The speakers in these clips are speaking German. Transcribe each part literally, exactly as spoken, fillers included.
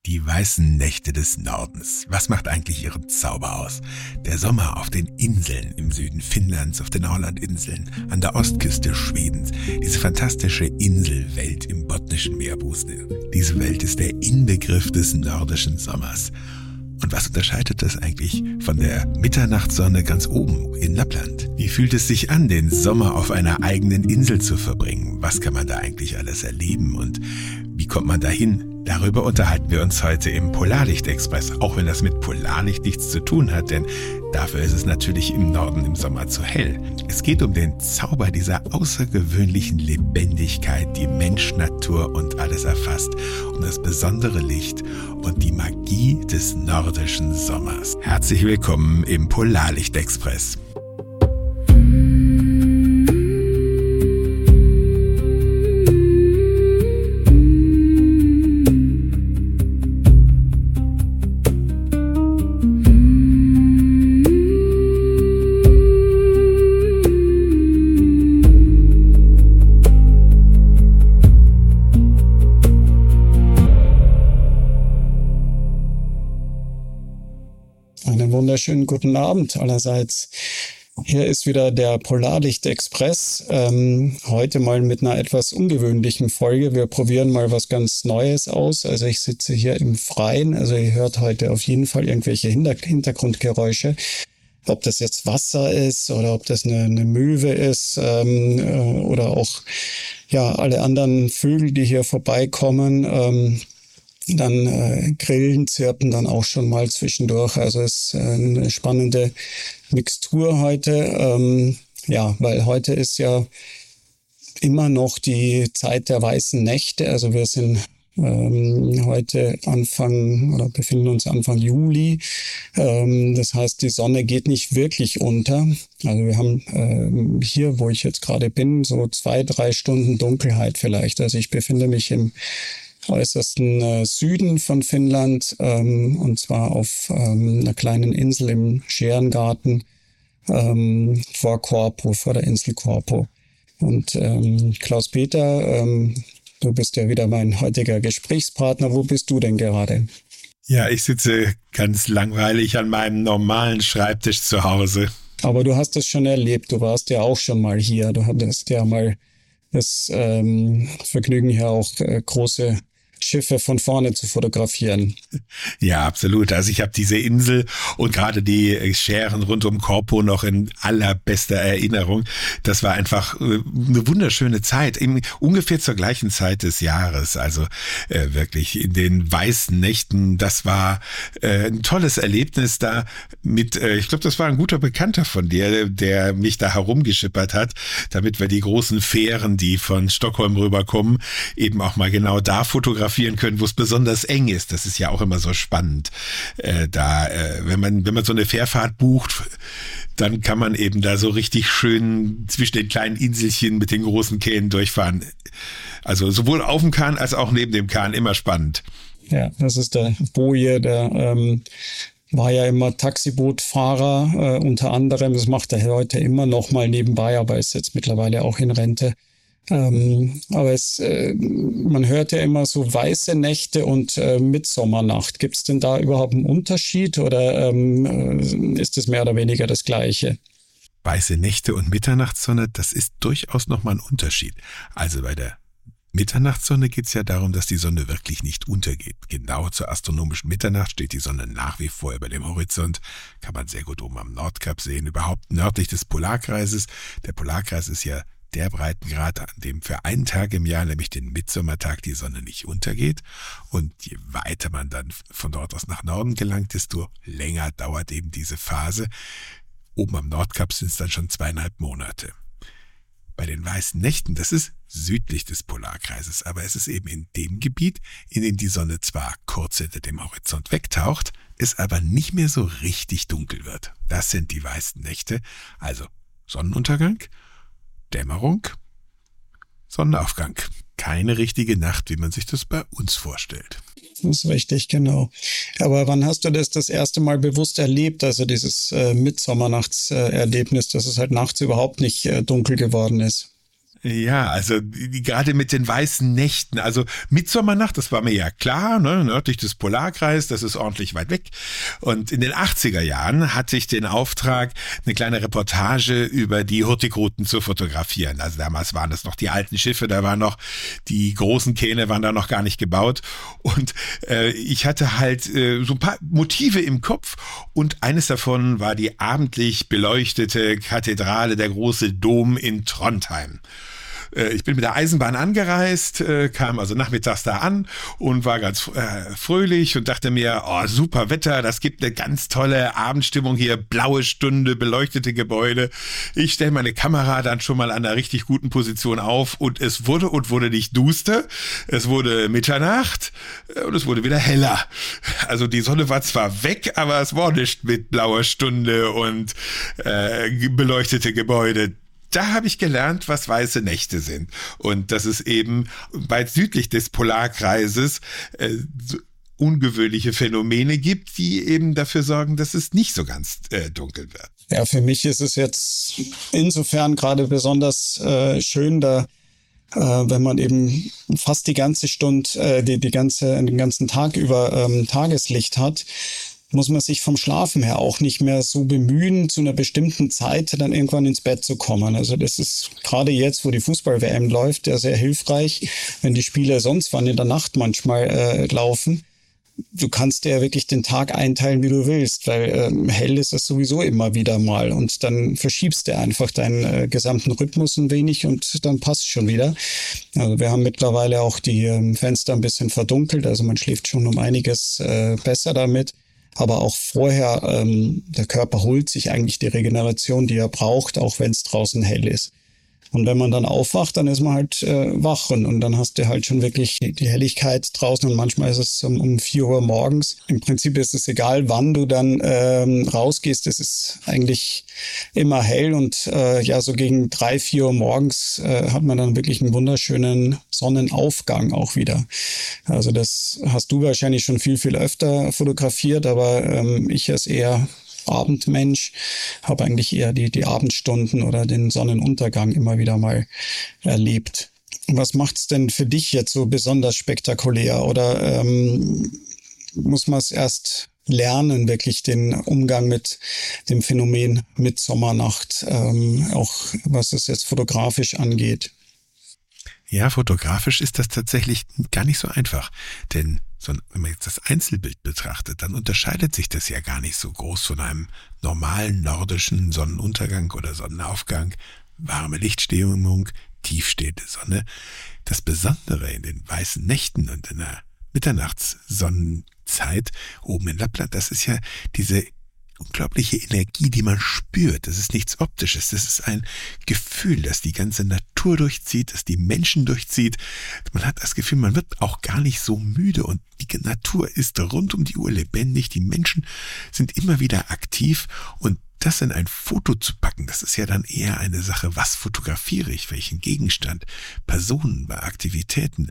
Die weißen Nächte des Nordens. Was macht eigentlich ihren Zauber aus? Der Sommer auf den Inseln im Süden Finnlands, auf den Ålandinseln, an der Ostküste Schwedens. Diese fantastische Inselwelt im botnischen Meerbusen. Diese Welt ist der Inbegriff des nordischen Sommers. Und was unterscheidet das eigentlich von der Mitternachtssonne ganz oben in Lappland? Wie fühlt es sich an, den Sommer auf einer eigenen Insel zu verbringen? Was kann man da eigentlich alles erleben und wie kommt man dahin? Darüber unterhalten wir uns heute im Polarlicht-Express, auch wenn das mit Polarlicht nichts zu tun hat, denn dafür ist es natürlich im Norden im Sommer zu hell. Es geht um den Zauber dieser außergewöhnlichen Lebendigkeit, die Mensch, Natur und alles erfasst, um das besondere Licht und die Magie des nordischen Sommers. Herzlich willkommen im Polarlicht-Express. Wunderschönen guten Abend allerseits. Hier ist wieder der Polarlicht-Express. Ähm, heute mal mit einer etwas ungewöhnlichen Folge. Wir probieren mal was ganz Neues aus. Also ich sitze hier im Freien. Also ihr hört heute auf jeden Fall irgendwelche Hinter- Hintergrundgeräusche. Ob das jetzt Wasser ist oder ob das eine, eine Möwe ist ähm, äh, oder auch ja alle anderen Vögel, die hier vorbeikommen. Ähm, Dann äh, Grillen zirpen dann auch schon mal zwischendurch. Also es ist äh, eine spannende Mixtur heute. Ähm, ja, weil heute ist ja immer noch die Zeit der weißen Nächte. Also wir sind ähm, heute Anfang oder befinden uns Anfang Juli. Ähm, das heißt, die Sonne geht nicht wirklich unter. Also wir haben ähm, hier, wo ich jetzt gerade bin, so zwei, drei Stunden Dunkelheit vielleicht. Also ich befinde mich im äußersten äh, Süden von Finnland, ähm, und zwar auf ähm, einer kleinen Insel im Scherengarten ähm, vor Korpo, vor der Insel Korpo. Und ähm, Klaus-Peter, ähm, du bist ja wieder mein heutiger Gesprächspartner. Wo bist du denn gerade? Ja, ich sitze ganz langweilig an meinem normalen Schreibtisch zu Hause. Aber du hast es schon erlebt, du warst ja auch schon mal hier. Du hattest ja mal das ähm, Vergnügen, hier auch äh, große Schiffe von vorne zu fotografieren. Ja, absolut. Also ich habe diese Insel und gerade die Schären rund um Korpo noch in allerbester Erinnerung. Das war einfach eine wunderschöne Zeit, im, ungefähr zur gleichen Zeit des Jahres. Also äh, wirklich in den weißen Nächten. Das war äh, ein tolles Erlebnis da mit, äh, ich glaube, das war ein guter Bekannter von dir, der mich da herumgeschippert hat, damit wir die großen Fähren, die von Stockholm rüberkommen, eben auch mal genau da fotografieren können, wo es besonders eng ist. Das ist ja auch immer so spannend. Äh, da, äh, wenn man, wenn man so eine Fährfahrt bucht, dann kann man eben da so richtig schön zwischen den kleinen Inselchen mit den großen Kähnen durchfahren. Also sowohl auf dem Kahn als auch neben dem Kahn, immer spannend. Ja, das ist der Boje, der ähm, war ja immer Taxibootfahrer, äh, unter anderem. Das macht er heute immer noch mal nebenbei, aber ist jetzt mittlerweile auch in Rente. Ähm, aber es, äh, man hört ja immer so weiße Nächte und äh, Mitsommernacht. Gibt es denn da überhaupt einen Unterschied oder ähm, äh, ist es mehr oder weniger das Gleiche? Weiße Nächte und Mitternachtssonne, das ist durchaus nochmal ein Unterschied. Also bei der Mitternachtssonne geht es ja darum, dass die Sonne wirklich nicht untergeht. Genau zur astronomischen Mitternacht steht die Sonne nach wie vor über dem Horizont. Kann man sehr gut oben am Nordkap sehen, überhaupt nördlich des Polarkreises. Der Polarkreis ist ja der Breitengrad, an dem für einen Tag im Jahr, nämlich den Mitsommertag, die Sonne nicht untergeht. Und je weiter man dann von dort aus nach Norden gelangt, desto länger dauert eben diese Phase. Oben am Nordkap sind es dann schon zweieinhalb Monate. Bei den weißen Nächten, das ist südlich des Polarkreises, aber es ist eben in dem Gebiet, in dem die Sonne zwar kurz hinter dem Horizont wegtaucht, es aber nicht mehr so richtig dunkel wird. Das sind die weißen Nächte, also Sonnenuntergang, Dämmerung, Sonnenaufgang. Keine richtige Nacht, wie man sich das bei uns vorstellt. Das ist richtig, genau. Aber wann hast du das das erste Mal bewusst erlebt, also dieses äh, Mittsommernachtserlebnis, dass es halt nachts überhaupt nicht äh, dunkel geworden ist? Ja, also die, gerade mit den weißen Nächten, also Mitsommernacht, das war mir ja klar, ne, nördlich des Polarkreises, das ist ordentlich weit weg. Und in den achtziger Jahren hatte ich den Auftrag, eine kleine Reportage über die Hurtigruten zu fotografieren. Also damals waren das noch die alten Schiffe, da waren noch die großen Kähne, waren da noch gar nicht gebaut. Und äh, ich hatte halt äh, so ein paar Motive im Kopf und eines davon war die abendlich beleuchtete Kathedrale, der große Dom in Trondheim. Ich bin mit der Eisenbahn angereist, kam also nachmittags da an und war ganz äh, fröhlich und dachte mir, oh, super Wetter, das gibt eine ganz tolle Abendstimmung hier, blaue Stunde, beleuchtete Gebäude. Ich stelle meine Kamera dann schon mal an einer richtig guten Position auf und es wurde und wurde nicht duster, es wurde Mitternacht und es wurde wieder heller. Also die Sonne war zwar weg, aber es war nicht mit blauer Stunde und äh, beleuchtete Gebäude. Da habe ich gelernt, was weiße Nächte sind. Und dass es eben weit südlich des Polarkreises äh, so ungewöhnliche Phänomene gibt, die eben dafür sorgen, dass es nicht so ganz äh, dunkel wird. Ja, für mich ist es jetzt insofern gerade besonders äh, schön, da äh, wenn man eben fast die ganze Stunde, äh, die, die ganze, den ganzen Tag über ähm, Tageslicht hat, muss man sich vom Schlafen her auch nicht mehr so bemühen, zu einer bestimmten Zeit dann irgendwann ins Bett zu kommen. Also das ist gerade jetzt, wo die Fußball-W M läuft, ja sehr hilfreich, wenn die Spiele sonst wann in der Nacht manchmal äh, laufen. Du kannst dir ja wirklich den Tag einteilen, wie du willst, weil ähm, hell ist es sowieso immer wieder mal und dann verschiebst du einfach deinen äh, gesamten Rhythmus ein wenig und dann passt schon wieder. Also wir haben mittlerweile auch die ähm, Fenster ein bisschen verdunkelt, also man schläft schon um einiges äh, besser damit. Aber auch vorher, ähm, der Körper holt sich eigentlich die Regeneration, die er braucht, auch wenn es draußen hell ist. Und wenn man dann aufwacht, dann ist man halt äh, wach und, und dann hast du halt schon wirklich die Helligkeit draußen und manchmal ist es um, um vier Uhr morgens. Im Prinzip ist es egal, wann du dann ähm, rausgehst. Es ist eigentlich immer hell und äh, ja, so gegen drei, vier Uhr morgens äh, hat man dann wirklich einen wunderschönen Sonnenaufgang auch wieder. Also das hast du wahrscheinlich schon viel, viel öfter fotografiert, aber ähm, ich es eher Abendmensch, habe eigentlich eher die, die Abendstunden oder den Sonnenuntergang immer wieder mal erlebt. Was macht's denn für dich jetzt so besonders spektakulär? Oder ähm, muss man es erst lernen, wirklich den Umgang mit dem Phänomen Mitsommernacht, ähm, auch was es jetzt fotografisch angeht? Ja, fotografisch ist das tatsächlich gar nicht so einfach, denn so, wenn man jetzt das Einzelbild betrachtet, dann unterscheidet sich das ja gar nicht so groß von einem normalen nordischen Sonnenuntergang oder Sonnenaufgang, warme Lichtstimmung, tiefstehende Sonne. Das Besondere in den weißen Nächten und in der Mitternachtssonnenzeit oben in Lappland, das ist ja diese unglaubliche Energie, die man spürt. Das ist nichts Optisches. Das ist ein Gefühl, das die ganze Natur durchzieht, das die Menschen durchzieht. Man hat das Gefühl, man wird auch gar nicht so müde und die Natur ist rund um die Uhr lebendig. Die Menschen sind immer wieder aktiv und das in ein Foto zu packen, das ist ja dann eher eine Sache, was fotografiere ich, welchen Gegenstand, Personen, Aktivitäten.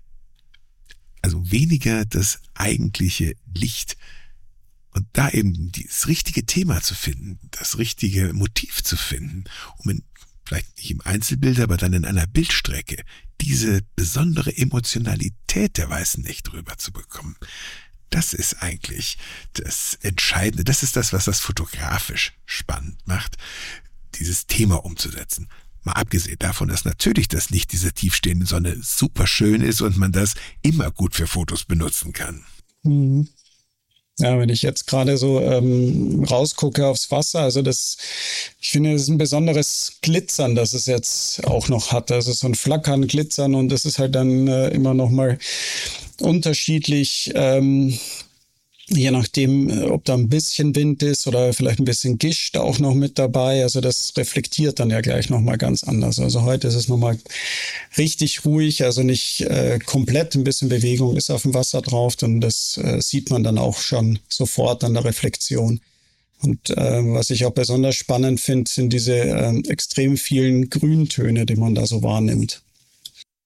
Also weniger das eigentliche Licht. Und da eben das richtige Thema zu finden, das richtige Motiv zu finden, um in, vielleicht nicht im Einzelbild, aber dann in einer Bildstrecke diese besondere Emotionalität der weißen Nächte rüberzubekommen. Das ist eigentlich das Entscheidende. Das ist das, was das fotografisch spannend macht, dieses Thema umzusetzen. Mal abgesehen davon, dass natürlich das Licht dieser tiefstehenden Sonne super schön ist und man das immer gut für Fotos benutzen kann. Mhm. Ja, wenn ich jetzt gerade so ähm, rausgucke aufs Wasser, also das, ich finde, das ist ein besonderes Glitzern, das es jetzt auch noch hat. Also so ein Flackern, Glitzern und das ist halt dann äh, immer noch mal unterschiedlich, ähm, je nachdem, ob da ein bisschen Wind ist oder vielleicht ein bisschen Gischt auch noch mit dabei. Also das reflektiert dann ja gleich nochmal ganz anders. Also heute ist es nochmal richtig ruhig, also nicht äh, komplett, ein bisschen Bewegung ist auf dem Wasser drauf und das äh, sieht man dann auch schon sofort an der Reflexion. Und äh, was ich auch besonders spannend finde, sind diese äh, extrem vielen Grüntöne, die man da so wahrnimmt.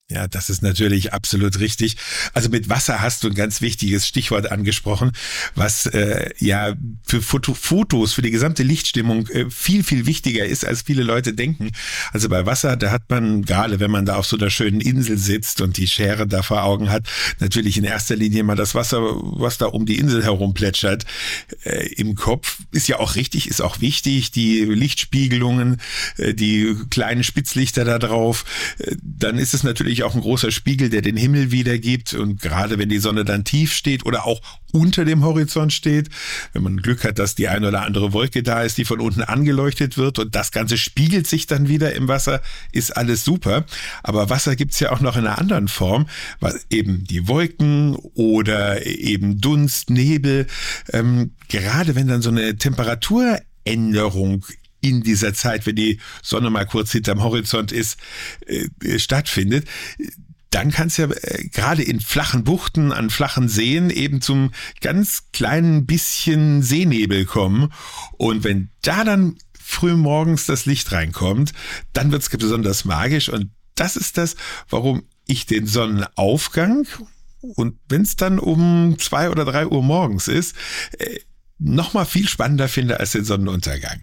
Ja, das ist natürlich absolut richtig. Also mit Wasser hast du ein ganz wichtiges Stichwort angesprochen, was äh, ja für Foto, Fotos, für die gesamte Lichtstimmung äh, viel, viel wichtiger ist, als viele Leute denken. Also bei Wasser, da hat man, gerade wenn man da auf so einer schönen Insel sitzt und die Schäre da vor Augen hat, natürlich in erster Linie mal das Wasser, was da um die Insel herum plätschert, äh, im Kopf. Ist ja auch richtig, ist auch wichtig, die Lichtspiegelungen, äh, die kleinen Spitzlichter da drauf. Äh, dann ist es natürlich auch ein großer Spiegel, der den Himmel wiedergibt, und gerade wenn die Sonne dann tief steht oder auch unter dem Horizont steht, wenn man Glück hat, dass die eine oder andere Wolke da ist, die von unten angeleuchtet wird und das Ganze spiegelt sich dann wieder im Wasser, ist alles super. Aber Wasser gibt's ja auch noch in einer anderen Form, was eben die Wolken oder eben Dunst, Nebel, ähm, gerade wenn dann so eine Temperaturänderung in dieser Zeit, wenn die Sonne mal kurz hinterm Horizont ist, äh, stattfindet, dann kann es ja äh, gerade in flachen Buchten, an flachen Seen eben zum ganz kleinen bisschen Seenebel kommen. Und wenn da dann früh morgens das Licht reinkommt, dann wird es besonders magisch. Und das ist das, warum ich den Sonnenaufgang, und wenn es dann um zwei oder drei Uhr morgens ist, äh, noch mal viel spannender finde als den Sonnenuntergang.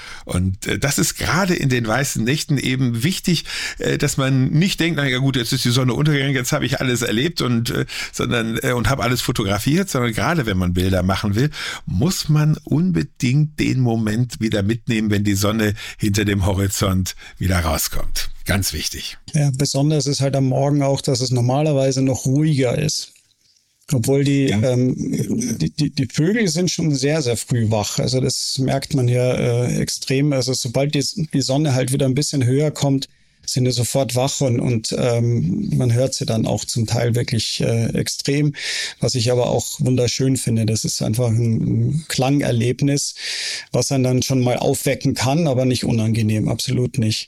Und äh, das ist gerade in den weißen Nächten eben wichtig, äh, dass man nicht denkt, na ja gut, jetzt ist die Sonne untergegangen, jetzt habe ich alles erlebt und äh, sondern äh, und habe alles fotografiert, sondern gerade wenn man Bilder machen will, muss man unbedingt den Moment wieder mitnehmen, wenn die Sonne hinter dem Horizont wieder rauskommt. Ganz wichtig. Ja, besonders ist halt am Morgen auch, dass es normalerweise noch ruhiger ist. Obwohl die, ja. ähm, die, die, die Vögel sind schon sehr, sehr früh wach. Also das merkt man ja äh, extrem. Also sobald die, die Sonne halt wieder ein bisschen höher kommt, sind die sofort wach und, und ähm, man hört sie dann auch zum Teil wirklich äh, extrem. Was ich aber auch wunderschön finde, das ist einfach ein, ein Klangerlebnis, was einen dann schon mal aufwecken kann, aber nicht unangenehm, absolut nicht.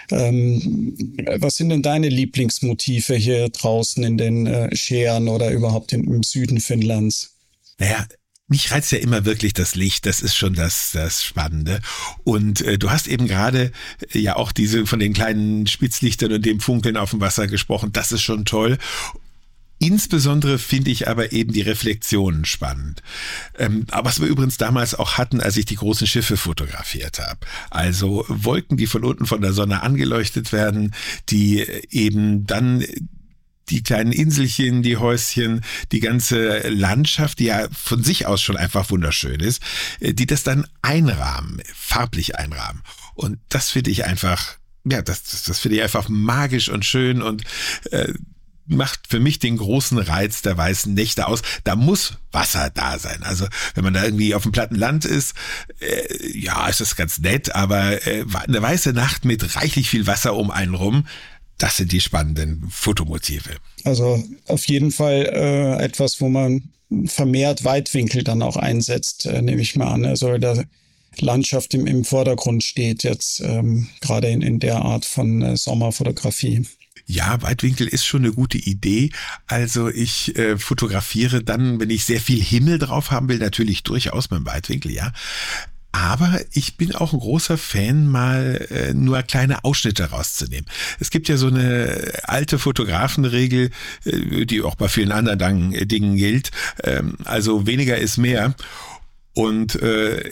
Ähm, was sind denn deine Lieblingsmotive hier draußen in den äh, Schären oder überhaupt in, im Süden Finnlands? Naja, mich reizt ja immer wirklich das Licht, das ist schon das das Spannende. Und äh, du hast eben gerade äh, ja auch diese von den kleinen Spitzlichtern und dem Funkeln auf dem Wasser gesprochen, das ist schon toll. Insbesondere finde ich aber eben die Reflexionen spannend. Ähm, aber was wir übrigens damals auch hatten, als ich die großen Schiffe fotografiert habe. Also Wolken, die von unten von der Sonne angeleuchtet werden, die eben dann die kleinen Inselchen, die Häuschen, die ganze Landschaft, die ja von sich aus schon einfach wunderschön ist, die das dann einrahmen, farblich einrahmen. Und das finde ich einfach, ja, das, das, das finde ich einfach magisch und schön und äh, macht für mich den großen Reiz der weißen Nächte aus. Da muss Wasser da sein. Also wenn man da irgendwie auf dem platten Land ist, äh, ja, ist das ganz nett, aber äh, eine weiße Nacht mit reichlich viel Wasser um einen rum, das sind die spannenden Fotomotive. Also auf jeden Fall äh, etwas, wo man vermehrt Weitwinkel dann auch einsetzt, äh, nehme ich mal an. Also der Landschaft im, im Vordergrund steht jetzt ähm, gerade in, in der Art von äh, Sommerfotografie. Ja, Weitwinkel ist schon eine gute Idee. Also ich äh, fotografiere dann, wenn ich sehr viel Himmel drauf haben will, natürlich durchaus mit dem Weitwinkel, ja. Aber ich bin auch ein großer Fan, mal äh, nur kleine Ausschnitte rauszunehmen. Es gibt ja so eine alte Fotografenregel, äh, die auch bei vielen anderen Dang, äh, Dingen gilt. Ähm, also weniger ist mehr. Und äh,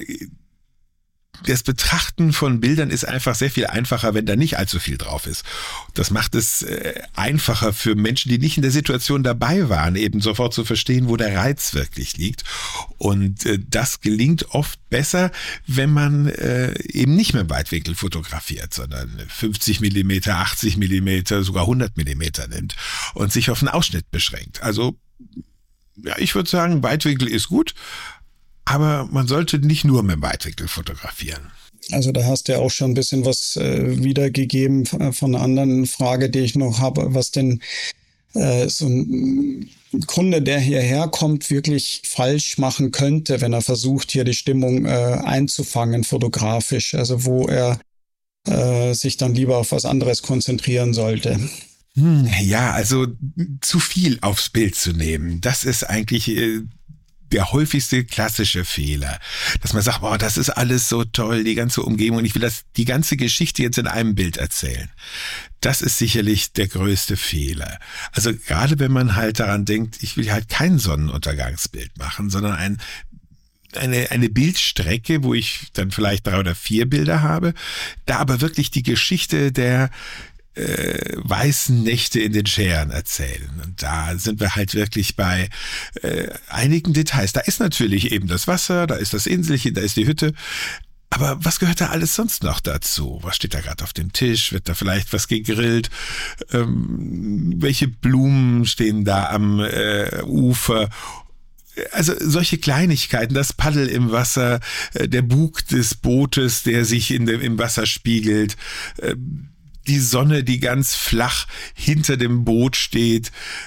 das Betrachten von Bildern ist einfach sehr viel einfacher, wenn da nicht allzu viel drauf ist. Das macht es äh, einfacher für Menschen, die nicht in der Situation dabei waren, eben sofort zu verstehen, wo der Reiz wirklich liegt. Und äh, das gelingt oft besser, wenn man äh, eben nicht mehr im Weitwinkel fotografiert, sondern fünfzig Millimeter, achtzig Millimeter, sogar hundert Millimeter nimmt und sich auf einen Ausschnitt beschränkt. Also ja, ich würde sagen, Weitwinkel ist gut. Aber man sollte nicht nur mit dem Weitwinkel fotografieren. Also da hast du ja auch schon ein bisschen was äh, wiedergegeben von einer anderen Frage, die ich noch habe, was denn äh, so ein Kunde, der hierher kommt, wirklich falsch machen könnte, wenn er versucht, hier die Stimmung äh, einzufangen fotografisch. Also wo er äh, sich dann lieber auf was anderes konzentrieren sollte. Hm, ja, also zu viel aufs Bild zu nehmen, das ist eigentlich... Äh der häufigste klassische Fehler, dass man sagt, boah, das ist alles so toll, die ganze Umgebung, und ich will das, die ganze Geschichte jetzt in einem Bild erzählen. Das ist sicherlich der größte Fehler. Also gerade wenn man halt daran denkt, ich will halt kein Sonnenuntergangsbild machen, sondern ein Eine, eine Bildstrecke, wo ich dann vielleicht drei oder vier Bilder habe, da aber wirklich die Geschichte der äh, weißen Nächte in den Schären erzählen. Und da sind wir halt wirklich bei äh, einigen Details. Da ist natürlich eben das Wasser, da ist das Inselchen, da ist die Hütte. Aber was gehört da alles sonst noch dazu? Was steht da gerade auf dem Tisch? Wird da vielleicht was gegrillt? Ähm, welche Blumen stehen da am äh, Ufer? Also solche Kleinigkeiten, das Paddel im Wasser, der Bug des Bootes, der sich in dem, im Wasser spiegelt, die Sonne, die ganz flach hinter dem Boot steht,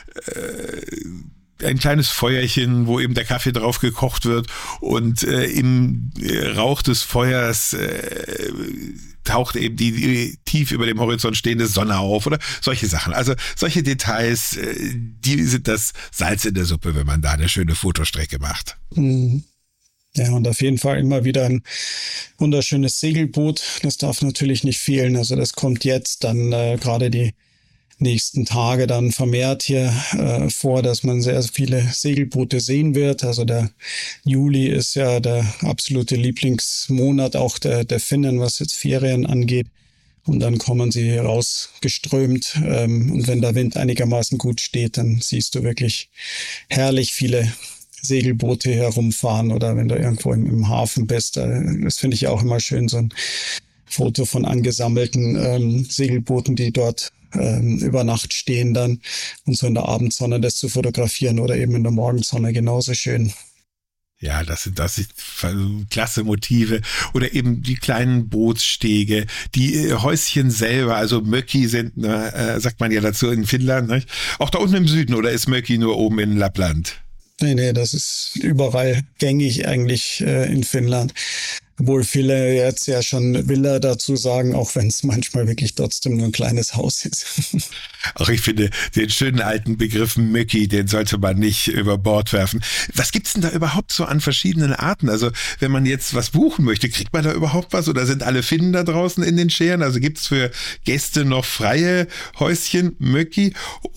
ein kleines Feuerchen, wo eben der Kaffee drauf gekocht wird, und im Rauch des Feuers taucht eben die, die tief über dem Horizont stehende Sonne auf oder solche Sachen. Also solche Details, die sind das Salz in der Suppe, wenn man da eine schöne Fotostrecke macht. Mhm. Ja, und auf jeden Fall immer wieder ein wunderschönes Segelboot. Das darf natürlich nicht fehlen. Also das kommt jetzt dann äh, gerade die nächsten Tage dann vermehrt hier äh, vor, dass man sehr viele Segelboote sehen wird. Also der Juli ist ja der absolute Lieblingsmonat auch der, der Finnen, was jetzt Ferien angeht. Und dann kommen sie rausgeströmt. Ähm, und wenn der Wind einigermaßen gut steht, dann siehst du wirklich herrlich viele Segelboote herumfahren, oder wenn du irgendwo im, im Hafen bist. Äh, das finde ich auch immer schön, so ein Foto von angesammelten ähm, Segelbooten, die dort ähm, über Nacht stehen dann, und so in der Abendsonne das zu fotografieren oder eben in der Morgensonne genauso schön. Ja, das sind, das sind klasse Motive. Oder eben die kleinen Bootsstege, die äh, Häuschen selber, also Mökki sind, äh, sagt man ja dazu in Finnland, nicht? Auch da unten im Süden, oder ist Mökki nur oben in Lappland? Nee, nee, das ist überall gängig eigentlich äh, in Finnland. Obwohl viele jetzt ja schon Villa dazu sagen, auch wenn es manchmal wirklich trotzdem nur ein kleines Haus ist. Auch ich finde, den schönen alten Begriff Mökki, den sollte man nicht über Bord werfen. Was gibt's denn da überhaupt so an verschiedenen Arten? Also wenn man jetzt was buchen möchte, kriegt man da überhaupt was? Oder sind alle Finnen da draußen in den Schären? Also gibt's für Gäste noch freie Häuschen, Mökki,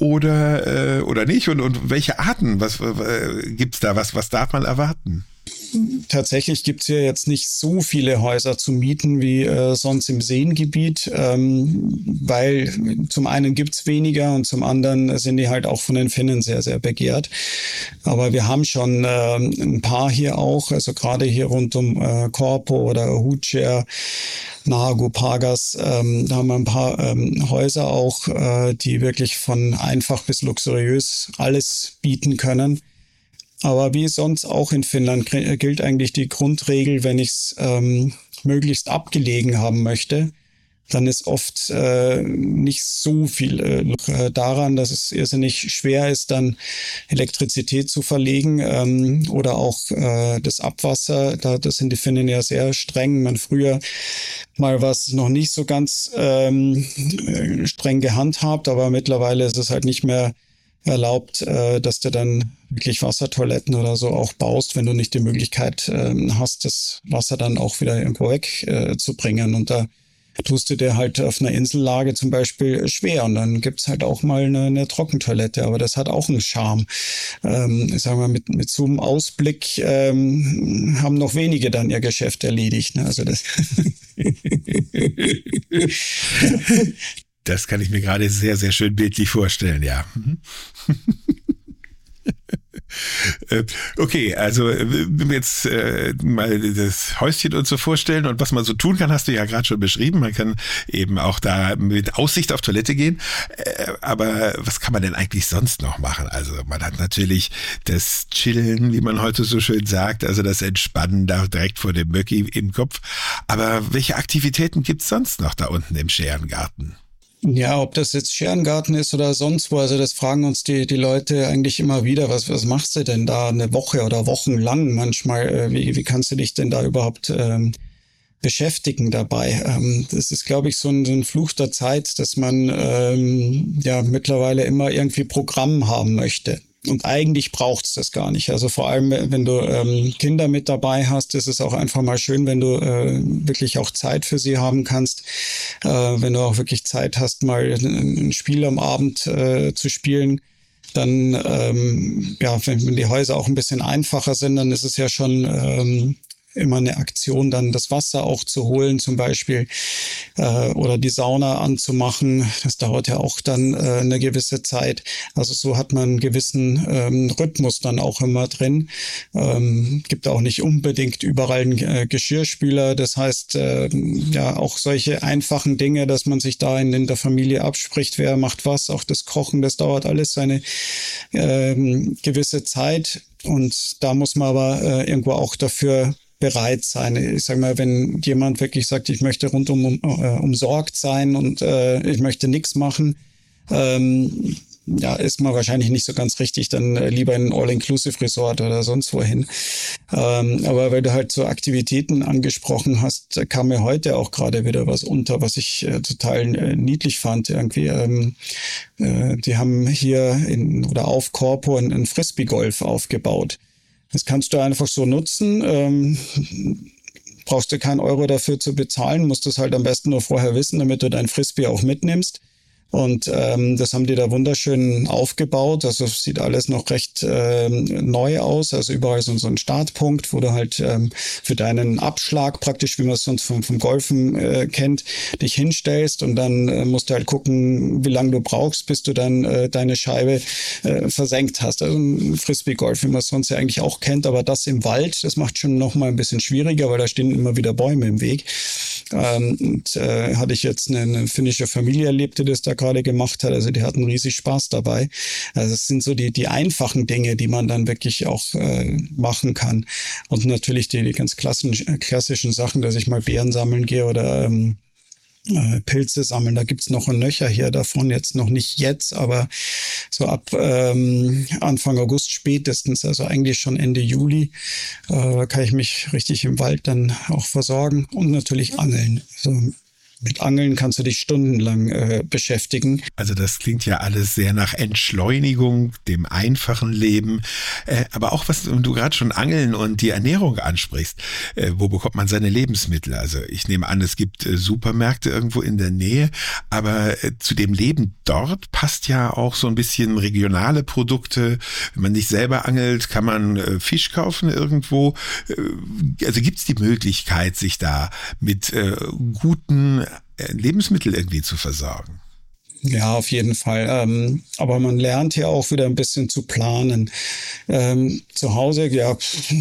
oder äh, oder nicht? Und, und welche Arten? Was äh, gibt's da? Was, was darf man erwarten? Tatsächlich gibt es hier jetzt nicht so viele Häuser zu mieten wie äh, sonst im Seengebiet, ähm, weil zum einen gibt es weniger und zum anderen sind die halt auch von den Finnen sehr, sehr begehrt. Aber wir haben schon äh, ein paar hier auch, also gerade hier rund um äh, Korpo oder Hutcher, Nago, Pagas, ähm, da haben wir ein paar ähm, Häuser auch, äh, die wirklich von einfach bis luxuriös alles bieten können. Aber wie sonst auch in Finnland gilt eigentlich die Grundregel, wenn ich es ähm, möglichst abgelegen haben möchte, dann ist oft äh, nicht so viel äh, daran, dass es irrsinnig schwer ist, dann Elektrizität zu verlegen ähm, oder auch äh, das Abwasser. Da das sind die Finnen ja sehr streng. Man früher mal was noch nicht so ganz ähm, streng gehandhabt, aber mittlerweile ist es halt nicht mehr erlaubt, äh, dass du dann wirklich Wassertoiletten oder so auch baust, wenn du nicht die Möglichkeit äh, hast, das Wasser dann auch wieder irgendwo weg äh, zu bringen. Und da tust du dir halt auf einer Insellage zum Beispiel schwer. Und dann gibt's halt auch mal eine, eine Trockentoilette. Aber das hat auch einen Charme. Ähm, ich sag mal, mit, mit so einem Ausblick ähm, haben noch wenige dann ihr Geschäft erledigt. Ne? Also das Das kann ich mir gerade sehr, sehr schön bildlich vorstellen, ja. Okay, also wenn wir jetzt äh, mal das Häuschen uns so vorstellen und was man so tun kann, hast du ja gerade schon beschrieben. Man kann eben auch da mit Aussicht auf Toilette gehen. Äh, aber was kann man denn eigentlich sonst noch machen? Also man hat natürlich das Chillen, wie man heute so schön sagt, also das Entspannen da direkt vor dem Mökki im Kopf. Aber welche Aktivitäten gibt's sonst noch da unten im Schärengarten? Ja, ob das jetzt Schärengarten ist oder sonst wo, also das fragen uns die die Leute eigentlich immer wieder, was was machst du denn da eine Woche oder wochenlang manchmal, äh, wie wie kannst du dich denn da überhaupt ähm, beschäftigen dabei? Ähm, das ist, glaube ich, so ein, so ein Fluch der Zeit, dass man ähm, ja mittlerweile immer irgendwie Programm haben möchte. Und eigentlich braucht es das gar nicht. Also vor allem, wenn du ähm, Kinder mit dabei hast, ist es auch einfach mal schön, wenn du äh, wirklich auch Zeit für sie haben kannst. Äh, wenn du auch wirklich Zeit hast, mal ein Spiel am Abend äh, zu spielen. Dann, ähm, ja, wenn die Häuser auch ein bisschen einfacher sind, dann ist es ja schon ähm, immer eine Aktion, dann das Wasser auch zu holen zum Beispiel äh, oder die Sauna anzumachen. Das dauert ja auch dann äh, eine gewisse Zeit. Also so hat man einen gewissen ähm, Rhythmus dann auch immer drin. Ähm, gibt auch nicht unbedingt überall einen äh, Geschirrspüler. Das heißt, äh, ja, auch solche einfachen Dinge, dass man sich da in, in der Familie abspricht, wer macht was. Auch das Kochen, das dauert alles seine ähm, gewisse Zeit. Und da muss man aber äh, irgendwo auch dafür bereit sein. Ich sage mal, wenn jemand wirklich sagt, ich möchte rundum um, äh, umsorgt sein und äh, ich möchte nichts machen, ähm, ja, ist man wahrscheinlich nicht so ganz richtig, dann äh, lieber in ein All-Inclusive-Resort oder sonst wohin. Ähm, aber weil du halt so Aktivitäten angesprochen hast, kam mir heute auch gerade wieder was unter, was ich äh, total äh, niedlich fand irgendwie. Ähm, äh, die haben hier in oder auf Korpo ein, ein Frisbee-Golf aufgebaut. Das kannst du einfach so nutzen, ähm, brauchst du keinen Euro dafür zu bezahlen, musst es halt am besten nur vorher wissen, damit du dein Frisbee auch mitnimmst. Und ähm, das haben die da wunderschön aufgebaut. Also sieht alles noch recht ähm, neu aus. Also überall so, so ein Startpunkt, wo du halt ähm, für deinen Abschlag praktisch, wie man es sonst vom, vom Golfen äh, kennt, dich hinstellst. Und dann äh, musst du halt gucken, wie lange du brauchst, bis du dann äh, deine Scheibe äh, versenkt hast. Also ein Frisbee-Golf, wie man es sonst ja eigentlich auch kennt. Aber das im Wald, das macht schon noch mal ein bisschen schwieriger, weil da stehen immer wieder Bäume im Weg. Ähm, und äh, hatte ich jetzt eine, eine finnische Familie erlebt, die das da gerade gemacht hat. Also die hatten riesig Spaß dabei. Also es sind so die die einfachen Dinge, die man dann wirklich auch äh, machen kann. Und natürlich die, die ganz klassischen, klassischen Sachen, dass ich mal Beeren sammeln gehe oder ähm, äh, Pilze sammeln. Da gibt's noch ein Nöcher hier davon, jetzt noch nicht jetzt, aber so ab ähm, Anfang August spätestens, also eigentlich schon Ende Juli, äh, kann ich mich richtig im Wald dann auch versorgen und natürlich angeln. Also mit Angeln kannst du dich stundenlang äh, beschäftigen. Also das klingt ja alles sehr nach Entschleunigung, dem einfachen Leben. Äh, aber auch, was du gerade schon Angeln und die Ernährung ansprichst. Äh, wo bekommt man seine Lebensmittel? Also ich nehme an, es gibt äh, Supermärkte irgendwo in der Nähe. Aber äh, zu dem Leben dort passt ja auch so ein bisschen regionale Produkte. Wenn man nicht selber angelt, kann man äh, Fisch kaufen irgendwo. Äh, also gibt es die Möglichkeit, sich da mit äh, guten Lebensmittel irgendwie zu versorgen? Ja, auf jeden Fall. Ähm, aber man lernt ja auch wieder ein bisschen zu planen. Ähm, zu Hause, ja,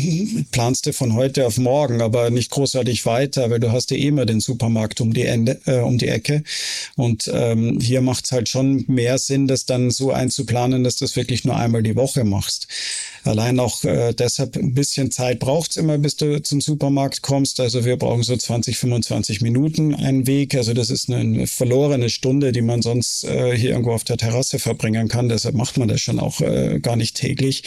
planst du von heute auf morgen, aber nicht großartig weiter, weil du hast ja eh immer den Supermarkt um die Ende, äh, um die Ecke. Und ähm, hier macht es halt schon mehr Sinn, das dann so einzuplanen, dass du das wirklich nur einmal die Woche machst. Allein auch äh, deshalb ein bisschen Zeit braucht's immer, bis du zum Supermarkt kommst. Also wir brauchen so zwanzig, fünfundzwanzig Minuten einen Weg. Also das ist eine, eine verlorene Stunde, die man sonst äh, hier irgendwo auf der Terrasse verbringen kann. Deshalb macht man das schon auch äh, gar nicht täglich.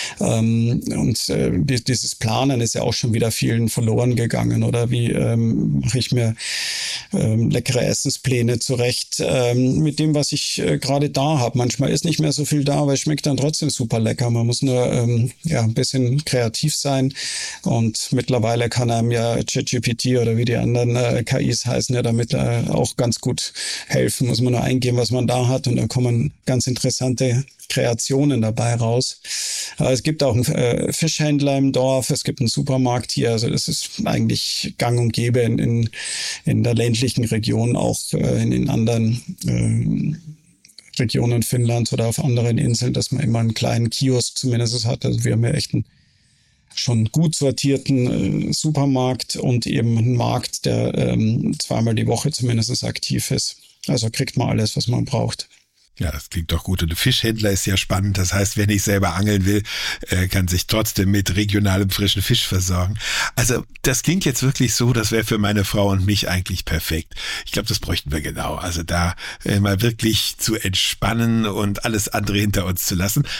Ähm, und äh, dieses Planen ist ja auch schon wieder vielen verloren gegangen. Oder wie ähm, mache ich mir ähm, leckere Essenspläne zurecht ähm, mit dem, was ich äh, gerade da habe. Manchmal ist nicht mehr so viel da, aber es schmeckt dann trotzdem super lecker. Man muss nur ähm, ja, ein bisschen kreativ sein. Und mittlerweile kann einem ja ChatGPT oder wie die anderen äh, K Is heißen, ja damit äh, auch ganz gut helfen. Muss man nur eingeben, was man da hat, und dann kommen ganz interessante Kreationen dabei raus. Aber es gibt auch einen äh, Fischhändler im Dorf, es gibt einen Supermarkt hier, also das ist eigentlich gang und gäbe in, in, in der ländlichen Region, auch äh, in den anderen äh, Regionen Finnlands oder auf anderen Inseln, dass man immer einen kleinen Kiosk zumindest hat. Also wir haben ja echt einen schon gut sortierten äh, Supermarkt und eben einen Markt, der ähm, zweimal die Woche zumindest aktiv ist. Also kriegt man alles, was man braucht. Ja, das klingt doch gut. Und der Fischhändler ist ja spannend. Das heißt, wer nicht selber angeln will, kann sich trotzdem mit regionalem frischen Fisch versorgen. Also das klingt jetzt wirklich so, das wäre für meine Frau und mich eigentlich perfekt. Ich glaube, das bräuchten wir genau. Also da mal wirklich zu entspannen und alles andere hinter uns zu lassen.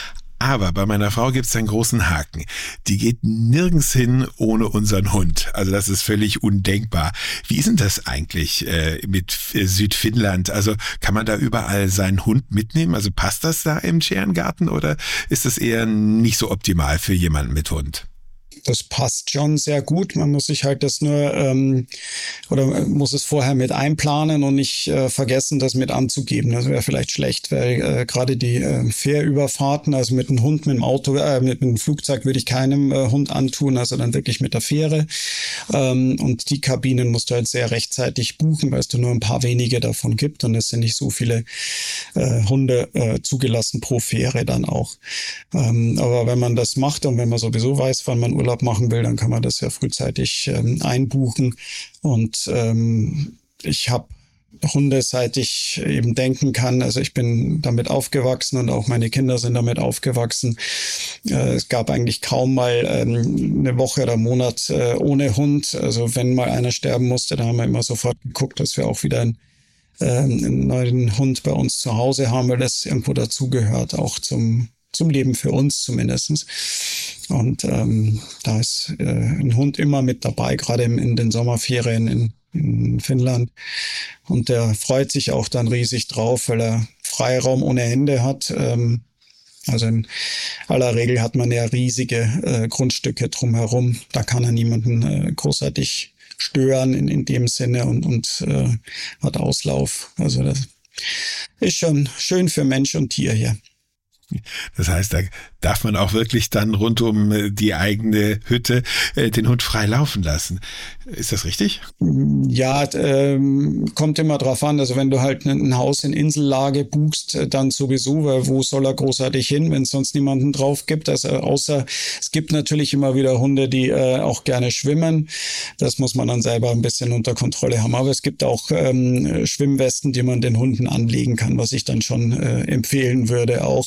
Aber bei meiner Frau gibt es einen großen Haken. Die geht nirgends hin ohne unseren Hund. Also das ist völlig undenkbar. Wie ist denn das eigentlich äh, mit äh, Südfinnland? Also kann man da überall seinen Hund mitnehmen? Also passt das da im Scherengarten oder ist das eher nicht so optimal für jemanden mit Hund? Das passt schon sehr gut. Man muss sich halt das nur ähm, oder muss es vorher mit einplanen und nicht äh, vergessen, das mit anzugeben. Das wäre vielleicht schlecht, weil äh, gerade die äh, Fährüberfahrten, also mit einem Hund, mit dem Auto, äh, mit einem Flugzeug würde ich keinem äh, Hund antun, also dann wirklich mit der Fähre. Ähm, und die Kabinen musst du halt sehr rechtzeitig buchen, weil es da nur ein paar wenige davon gibt und es sind nicht so viele äh, Hunde äh, zugelassen pro Fähre dann auch. Ähm, aber wenn man das macht und wenn man sowieso weiß, wann man Urlaub machen will, dann kann man das ja frühzeitig ähm, einbuchen. Und ähm, ich habe Hunde, seit ich eben denken kann. Also ich bin damit aufgewachsen und auch meine Kinder sind damit aufgewachsen. Äh, es gab eigentlich kaum mal ähm, eine Woche oder einen Monat äh, ohne Hund. Also wenn mal einer sterben musste, dann haben wir immer sofort geguckt, dass wir auch wieder einen, äh, einen neuen Hund bei uns zu Hause haben, weil das irgendwo dazugehört, auch zum zum Leben für uns zumindest. Und ähm, da ist äh, ein Hund immer mit dabei, gerade in, in den Sommerferien in, in Finnland. Und der freut sich auch dann riesig drauf, weil er Freiraum ohne Ende hat. Ähm, also in aller Regel hat man ja riesige äh, Grundstücke drumherum. Da kann er niemanden äh, großartig stören in, in dem Sinne und, und äh, hat Auslauf. Also das ist schon schön für Mensch und Tier hier. Das heißt, da darf man auch wirklich dann rund um die eigene Hütte äh, den Hund frei laufen lassen. Ist das richtig? Ja, ähm, kommt immer drauf an. Also wenn du halt ein Haus in Insellage buchst, dann sowieso, weil wo soll er großartig hin, wenn es sonst niemanden drauf gibt? Also außer, es gibt natürlich immer wieder Hunde, die äh, auch gerne schwimmen. Das muss man dann selber ein bisschen unter Kontrolle haben. Aber es gibt auch ähm, Schwimmwesten, die man den Hunden anlegen kann, was ich dann schon äh, empfehlen würde auch.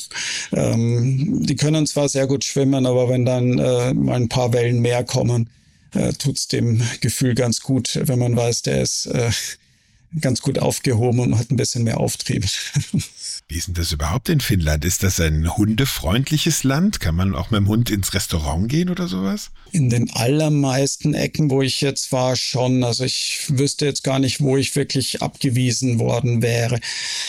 Ähm, die können zwar sehr gut schwimmen, aber wenn dann äh, mal ein paar Wellen mehr kommen, äh, tut's dem Gefühl ganz gut, wenn man weiß, der ist äh, ganz gut aufgehoben und hat ein bisschen mehr Auftrieb. Wie ist denn das überhaupt in Finnland? Ist das ein hundefreundliches Land? Kann man auch mit dem Hund ins Restaurant gehen oder sowas? In den allermeisten Ecken, wo ich jetzt war, schon. Also ich wüsste jetzt gar nicht, wo ich wirklich abgewiesen worden wäre.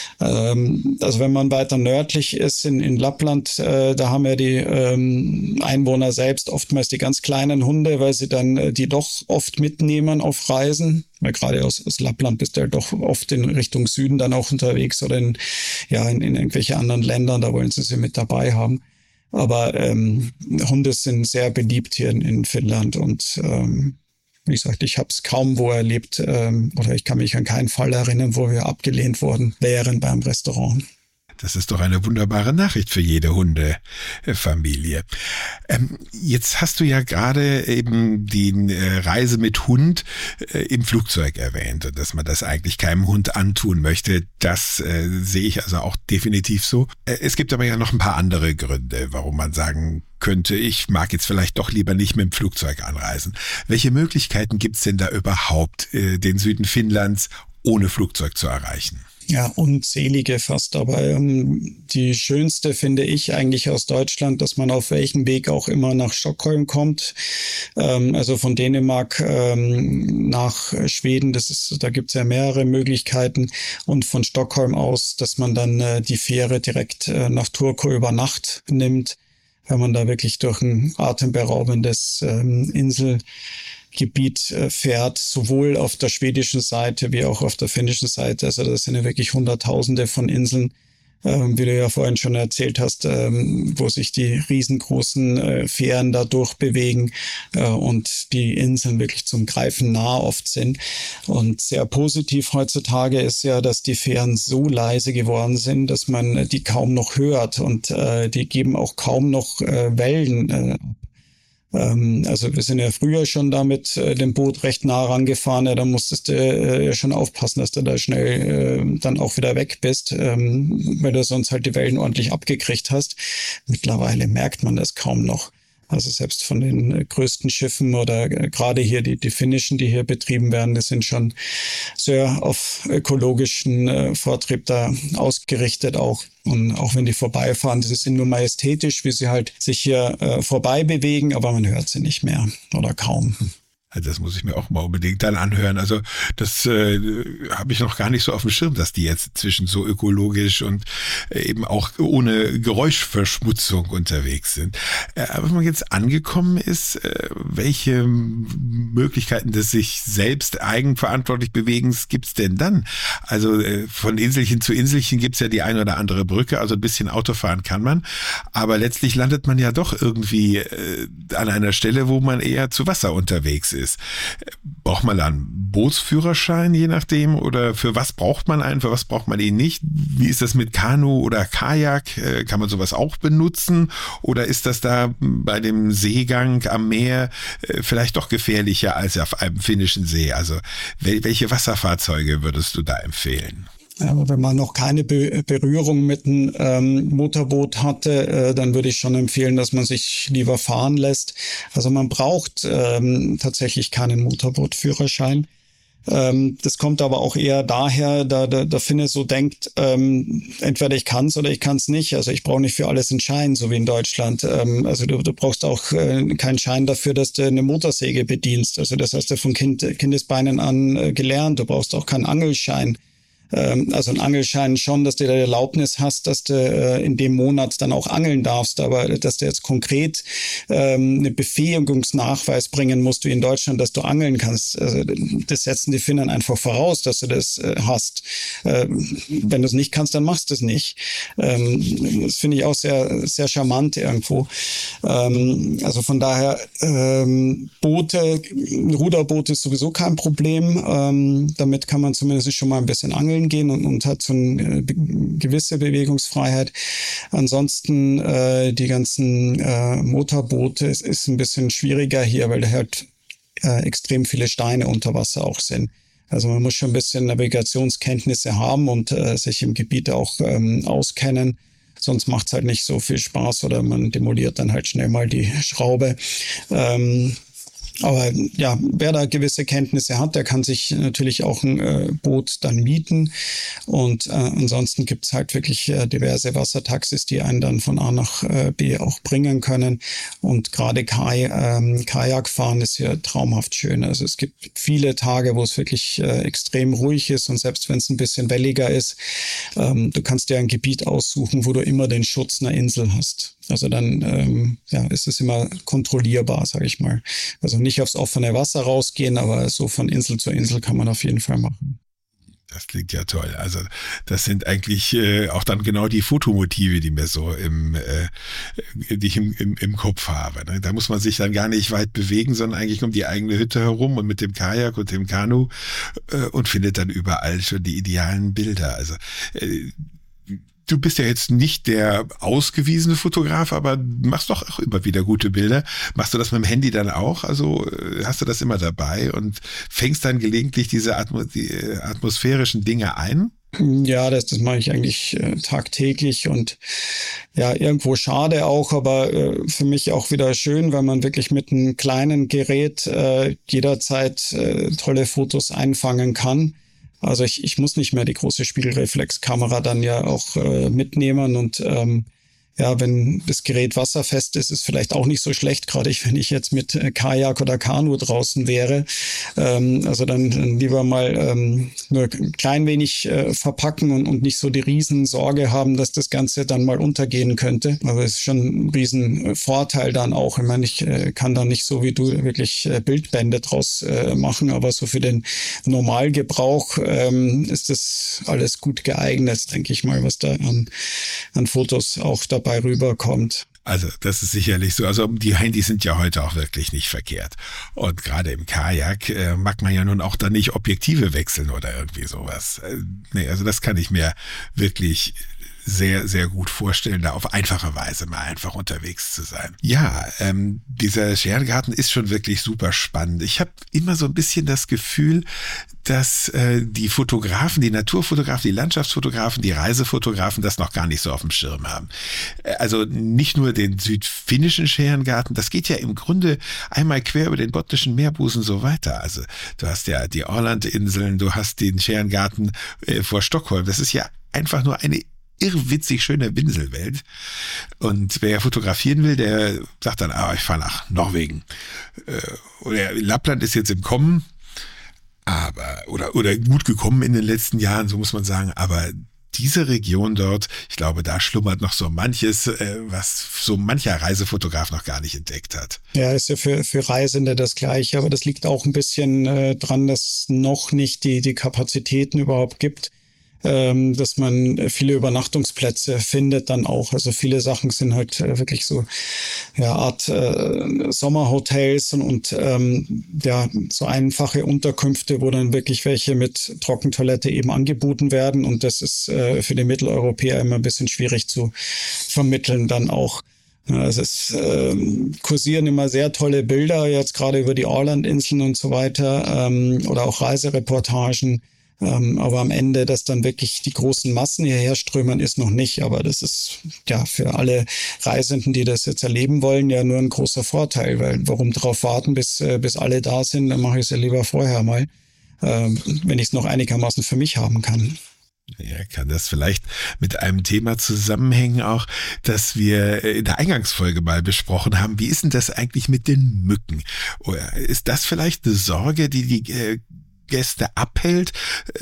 Ähm, also wenn man weiter nördlich ist, in, in Lappland, äh, da haben ja die ähm, Einwohner selbst oftmals die ganz kleinen Hunde, weil sie dann äh, die doch oft mitnehmen auf Reisen. Weil gerade aus, aus Lappland bist du halt doch oft in Richtung Süden dann auch unterwegs oder in, ja, in, in irgendwelche anderen Ländern, da wollen sie sie mit dabei haben. Aber ähm, Hunde sind sehr beliebt hier in, in Finnland und ähm, wie gesagt, ich habe es kaum wo erlebt ähm, oder ich kann mich an keinen Fall erinnern, wo wir abgelehnt worden wären beim Restaurant. Das ist doch eine wunderbare Nachricht für jede Hundefamilie. Ähm, jetzt hast du ja gerade eben die äh, Reise mit Hund äh, im Flugzeug erwähnt und dass man das eigentlich keinem Hund antun möchte. Das äh, sehe ich also auch definitiv so. Äh, es gibt aber ja noch ein paar andere Gründe, warum man sagen könnte, ich mag jetzt vielleicht doch lieber nicht mit dem Flugzeug anreisen. Welche Möglichkeiten gibt es denn da überhaupt, äh, den Süden Finnlands ohne Flugzeug zu erreichen? Ja, unzählige fast, aber ähm, die schönste finde ich eigentlich aus Deutschland, dass man auf welchem Weg auch immer nach Stockholm kommt. Ähm, also von Dänemark ähm, nach Schweden, das ist, da gibt's ja mehrere Möglichkeiten. Und von Stockholm aus, dass man dann äh, die Fähre direkt äh, nach Turku über Nacht nimmt, wenn man da wirklich durch ein atemberaubendes ähm, Insel Gebiet fährt, sowohl auf der schwedischen Seite wie auch auf der finnischen Seite. Also das sind ja wirklich Hunderttausende von Inseln, ähm, wie du ja vorhin schon erzählt hast, ähm, wo sich die riesengroßen äh, Fähren da durchbewegen äh, und die Inseln wirklich zum Greifen nah oft sind. Und sehr positiv heutzutage ist ja, dass die Fähren so leise geworden sind, dass man die kaum noch hört und äh, die geben auch kaum noch äh, Wellen äh, Also wir sind ja früher schon da mit äh, dem Boot recht nah rangefahren. Ja, da musstest du äh, schon aufpassen, dass du da schnell äh, dann auch wieder weg bist, ähm, weil du sonst halt die Wellen ordentlich abgekriegt hast. Mittlerweile merkt man das kaum noch. Also selbst von den größten Schiffen oder gerade hier die, die finnischen, die hier betrieben werden, die sind schon sehr auf ökologischen Vortrieb da ausgerichtet auch. Und auch wenn die vorbeifahren, sie sind nur majestätisch, wie sie halt sich hier äh, vorbei bewegen, aber man hört sie nicht mehr oder kaum. Also das muss ich mir auch mal unbedingt dann anhören. Also das äh, habe ich noch gar nicht so auf dem Schirm, dass die jetzt zwischen so ökologisch und äh, eben auch ohne Geräuschverschmutzung unterwegs sind. Äh, aber wenn man jetzt angekommen ist, äh, welche Möglichkeiten des sich selbst eigenverantwortlich Bewegens gibt's denn dann? Also äh, von Inselchen zu Inselchen gibt's ja die eine oder andere Brücke, also ein bisschen Autofahren kann man. Aber letztlich landet man ja doch irgendwie äh, an einer Stelle, wo man eher zu Wasser unterwegs ist. Ist. Braucht man einen Bootsführerschein, je nachdem, oder für was braucht man einen, für was braucht man ihn nicht? Wie ist das mit Kanu oder Kajak? Kann man sowas auch benutzen? Oder ist das da bei dem Seegang am Meer vielleicht doch gefährlicher als auf einem finnischen See? Also welche Wasserfahrzeuge würdest du da empfehlen? Aber wenn man noch keine Be- Berührung mit einem ähm, Motorboot hatte, äh, dann würde ich schon empfehlen, dass man sich lieber fahren lässt. Also man braucht ähm, tatsächlich keinen Motorbootführerschein. Ähm, das kommt aber auch eher daher, da der, der Finne so denkt, ähm, entweder ich kann's oder ich kann's nicht. Also ich brauche nicht für alles einen Schein, so wie in Deutschland. Ähm, also du, du brauchst auch äh, keinen Schein dafür, dass du eine Motorsäge bedienst. Also das hast du von kind, Kindesbeinen an äh, gelernt. Du brauchst auch keinen Angelschein. Also ein Angelschein schon, dass du die Erlaubnis hast, dass du äh, in dem Monat dann auch angeln darfst, aber dass du jetzt konkret ähm, eine Befähigungsnachweis bringen musst, wie in Deutschland, dass du angeln kannst. Also das setzen die Finnen einfach voraus, dass du das äh, hast. Ähm, wenn du es nicht kannst, dann machst du es nicht. Ähm, das finde ich auch sehr, sehr charmant irgendwo. Ähm, also von daher ähm, Boote, Ruderboot ist sowieso kein Problem. Ähm, damit kann man zumindest schon mal ein bisschen angeln gehen und, und hat so eine be- gewisse Bewegungsfreiheit. Ansonsten äh, die ganzen äh, Motorboote ist, ist ein bisschen schwieriger hier, weil da halt äh, extrem viele Steine unter Wasser auch sind. Also man muss schon ein bisschen Navigationskenntnisse haben und äh, sich im Gebiet auch ähm, auskennen. Sonst macht es halt nicht so viel Spaß oder man demoliert dann halt schnell mal die Schraube. Ähm, Aber ja, wer da gewisse Kenntnisse hat, der kann sich natürlich auch ein äh, Boot dann mieten. Und äh, ansonsten gibt's halt wirklich äh, diverse Wassertaxis, die einen dann von A nach äh, B auch bringen können. Und gerade Kaj, ähm, Kajakfahren ist hier traumhaft schön. Also es gibt viele Tage, wo es wirklich äh, extrem ruhig ist. Und selbst wenn es ein bisschen welliger ist, ähm, du kannst dir ein Gebiet aussuchen, wo du immer den Schutz einer Insel hast. Also dann ähm, ja, ist es immer kontrollierbar, sage ich mal. Also nicht aufs offene Wasser rausgehen, aber so von Insel zu Insel kann man auf jeden Fall machen. Das klingt ja toll. Also das sind eigentlich äh, auch dann genau die Fotomotive, die mir so im, äh, die ich im, im, im Kopf habe. Ne? Da muss man sich dann gar nicht weit bewegen, sondern eigentlich um die eigene Hütte herum und mit dem Kajak und dem Kanu äh, und findet dann überall schon die idealen Bilder. Also äh, du bist ja jetzt nicht der ausgewiesene Fotograf, aber machst doch auch immer wieder gute Bilder. Machst du das mit dem Handy dann auch? Also hast du das immer dabei und fängst dann gelegentlich diese Atmo- die atmosphärischen Dinge ein? Ja, das, das mache ich eigentlich äh, tagtäglich und ja, irgendwo schade auch, aber äh, für mich auch wieder schön, weil man wirklich mit einem kleinen Gerät äh, jederzeit äh, tolle Fotos einfangen kann. Also ich, ich muss nicht mehr die große Spiegelreflexkamera dann ja auch äh, mitnehmen und ähm, ja, wenn das Gerät wasserfest ist, ist vielleicht auch nicht so schlecht, gerade ich, wenn ich jetzt mit äh, Kajak oder Kanu draußen wäre. Ähm, also dann, dann lieber mal ähm, nur ein klein wenig äh, verpacken und, und nicht so die Riesensorge haben, dass das Ganze dann mal untergehen könnte. Aber es ist schon ein riesen Vorteil dann auch. Ich meine, ich äh, kann da nicht so wie du wirklich äh, Bildbände draus äh, machen, aber so für den Normalgebrauch ähm, ist das alles gut geeignet, denke ich mal, was da an, an Fotos auch dabei rüberkommt. Also das ist sicherlich so. Also die Handys sind ja heute auch wirklich nicht verkehrt. Und gerade im Kajak äh, mag man ja nun auch dann nicht Objektive wechseln oder irgendwie sowas. Äh, nee, also das kann ich mir wirklich sehr, sehr gut vorstellen, da auf einfache Weise mal einfach unterwegs zu sein. Ja, ähm, dieser Scherengarten ist schon wirklich super spannend. Ich habe immer so ein bisschen das Gefühl, dass äh, die Fotografen, die Naturfotografen, die Landschaftsfotografen, die Reisefotografen das noch gar nicht so auf dem Schirm haben. Also nicht nur den südfinnischen Scherengarten, das geht ja im Grunde einmal quer über den botnischen Meerbusen so weiter. Also du hast ja die Ålandinseln, du hast den Scherengarten äh, vor Stockholm. Das ist ja einfach nur eine irrwitzig schöne Winselwelt. Und wer fotografieren will, der sagt dann, ah, ich fahre nach Norwegen. Äh, oder Lappland ist jetzt im Kommen. Aber, oder, oder gut gekommen in den letzten Jahren, so muss man sagen, aber diese Region dort, ich glaube, da schlummert noch so manches, äh, was so mancher Reisefotograf noch gar nicht entdeckt hat. Ja, ist ja für, für Reisende das Gleiche, aber das liegt auch ein bisschen äh, dran, dass es noch nicht die, die Kapazitäten überhaupt gibt, ähm, dass man viele Übernachtungsplätze findet dann auch. Also viele Sachen sind halt äh, wirklich so ja, Art äh, Sommerhotels und, und ähm, ja, so einfache Unterkünfte, wo dann wirklich welche mit Trockentoilette eben angeboten werden. Und das ist äh, für den Mitteleuropäer immer ein bisschen schwierig zu vermitteln dann auch. Ja, es ist, ähm, kursieren immer sehr tolle Bilder, jetzt gerade über die Ålandinseln und so weiter, ähm, oder auch Reisereportagen. Ähm, aber am Ende, dass dann wirklich die großen Massen hierher strömen, ist noch nicht. Aber das ist ja für alle Reisenden, die das jetzt erleben wollen, ja nur ein großer Vorteil. Weil warum drauf warten, bis, äh, bis alle da sind, dann mache ich es ja lieber vorher mal, ähm, wenn ich es noch einigermaßen für mich haben kann. Ja, kann das vielleicht mit einem Thema zusammenhängen auch, das wir in der Eingangsfolge mal besprochen haben. Wie ist denn das eigentlich mit den Mücken? Oder ist das vielleicht eine Sorge, die die äh, Gäste abhält?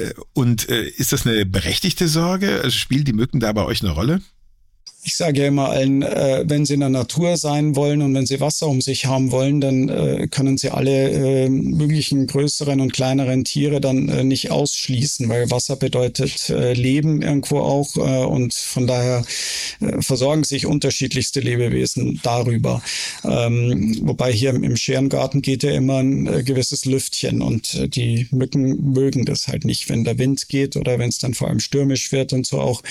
Und ist das eine berechtigte Sorge? Also spielen die Mücken da bei euch eine Rolle? Ich sage ja immer allen, äh, wenn sie in der Natur sein wollen und wenn sie Wasser um sich haben wollen, dann äh, können sie alle äh, möglichen größeren und kleineren Tiere dann äh, nicht ausschließen, weil Wasser bedeutet äh, Leben irgendwo auch äh, und von daher äh, versorgen sich unterschiedlichste Lebewesen darüber. Ähm, wobei hier im, im Scherengarten geht ja immer ein äh, gewisses Lüftchen und äh, die Mücken mögen das halt nicht, wenn der Wind geht oder wenn es dann vor allem stürmisch wird und so auch,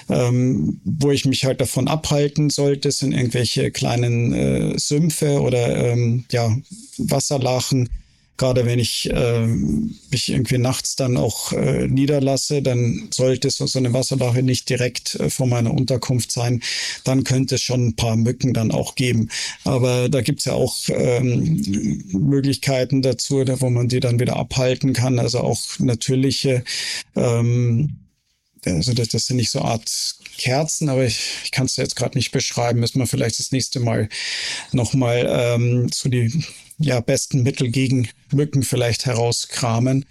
ähm, wo ich mich halt davon abhalten sollte, sind irgendwelche kleinen äh, Sümpfe oder ähm, ja, Wasserlachen. Gerade wenn ich äh, mich irgendwie nachts dann auch äh, niederlasse, dann sollte so, so eine Wasserlache nicht direkt äh, vor meiner Unterkunft sein. Dann könnte es schon ein paar Mücken dann auch geben. Aber da gibt es ja auch ähm, Möglichkeiten dazu, da, wo man die dann wieder abhalten kann. Also auch natürliche ähm, Also das, das sind nicht so Art Kerzen, aber ich, ich kann es jetzt gerade nicht beschreiben. Müssen wir vielleicht das nächste Mal nochmal ähm, so die ja, besten Mittel gegen Mücken vielleicht herauskramen.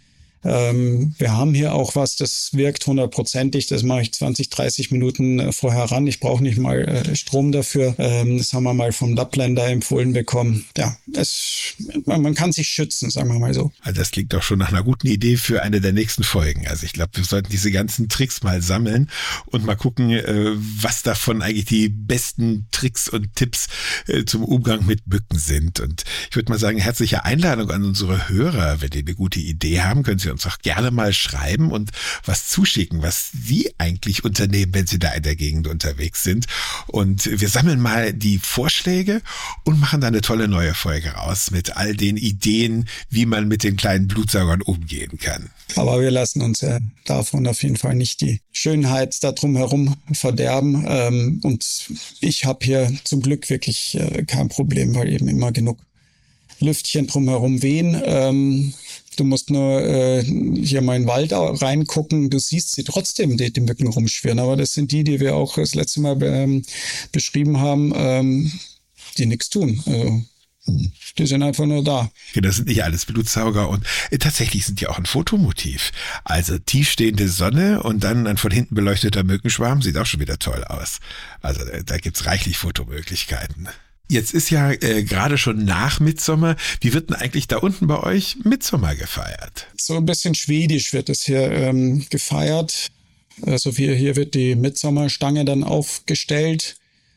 Ähm, wir haben hier auch was, das wirkt hundertprozentig. Das mache ich zwanzig, dreißig Minuten äh, vorher ran. Ich brauche nicht mal äh, Strom dafür. Ähm, das haben wir mal vom Lappländer empfohlen bekommen. Ja, es, man, man kann sich schützen, sagen wir mal so. Also das klingt doch schon nach einer guten Idee für eine der nächsten Folgen. Also ich glaube, wir sollten diese ganzen Tricks mal sammeln und mal gucken, äh, was davon eigentlich die besten Tricks und Tipps äh, zum Umgang mit Mücken sind. Und ich würde mal sagen, herzliche Einladung an unsere Hörer. Wenn die eine gute Idee haben, können sie uns auch gerne mal schreiben und was zuschicken, was Sie eigentlich unternehmen, wenn Sie da in der Gegend unterwegs sind. Und wir sammeln mal die Vorschläge und machen da eine tolle neue Folge raus mit all den Ideen, wie man mit den kleinen Blutsaugern umgehen kann. Aber wir lassen uns ja davon auf jeden Fall nicht die Schönheit da drumherum verderben. Ähm, und ich habe hier zum Glück wirklich äh, kein Problem, weil eben immer genug Lüftchen drumherum wehen. Ähm, Du musst nur äh, hier mal in den Wald reingucken. Du siehst sie trotzdem, die, die Mücken rumschwirren. Aber das sind die, die wir auch das letzte Mal ähm, beschrieben haben, ähm, die nichts tun. Also, die sind einfach nur da. Ja, das sind nicht alles Blutsauger und äh, tatsächlich sind die auch ein Fotomotiv. Also tiefstehende Sonne und dann ein von hinten beleuchteter Mückenschwarm sieht auch schon wieder toll aus. Also äh, da gibt's reichlich Fotomöglichkeiten. Jetzt ist ja äh, gerade schon nach Mittsommer. Wie wird denn eigentlich da unten bei euch Mittsommer gefeiert? So ein bisschen schwedisch wird es hier ähm, gefeiert. Also hier, hier wird die Mittsommerstange dann aufgestellt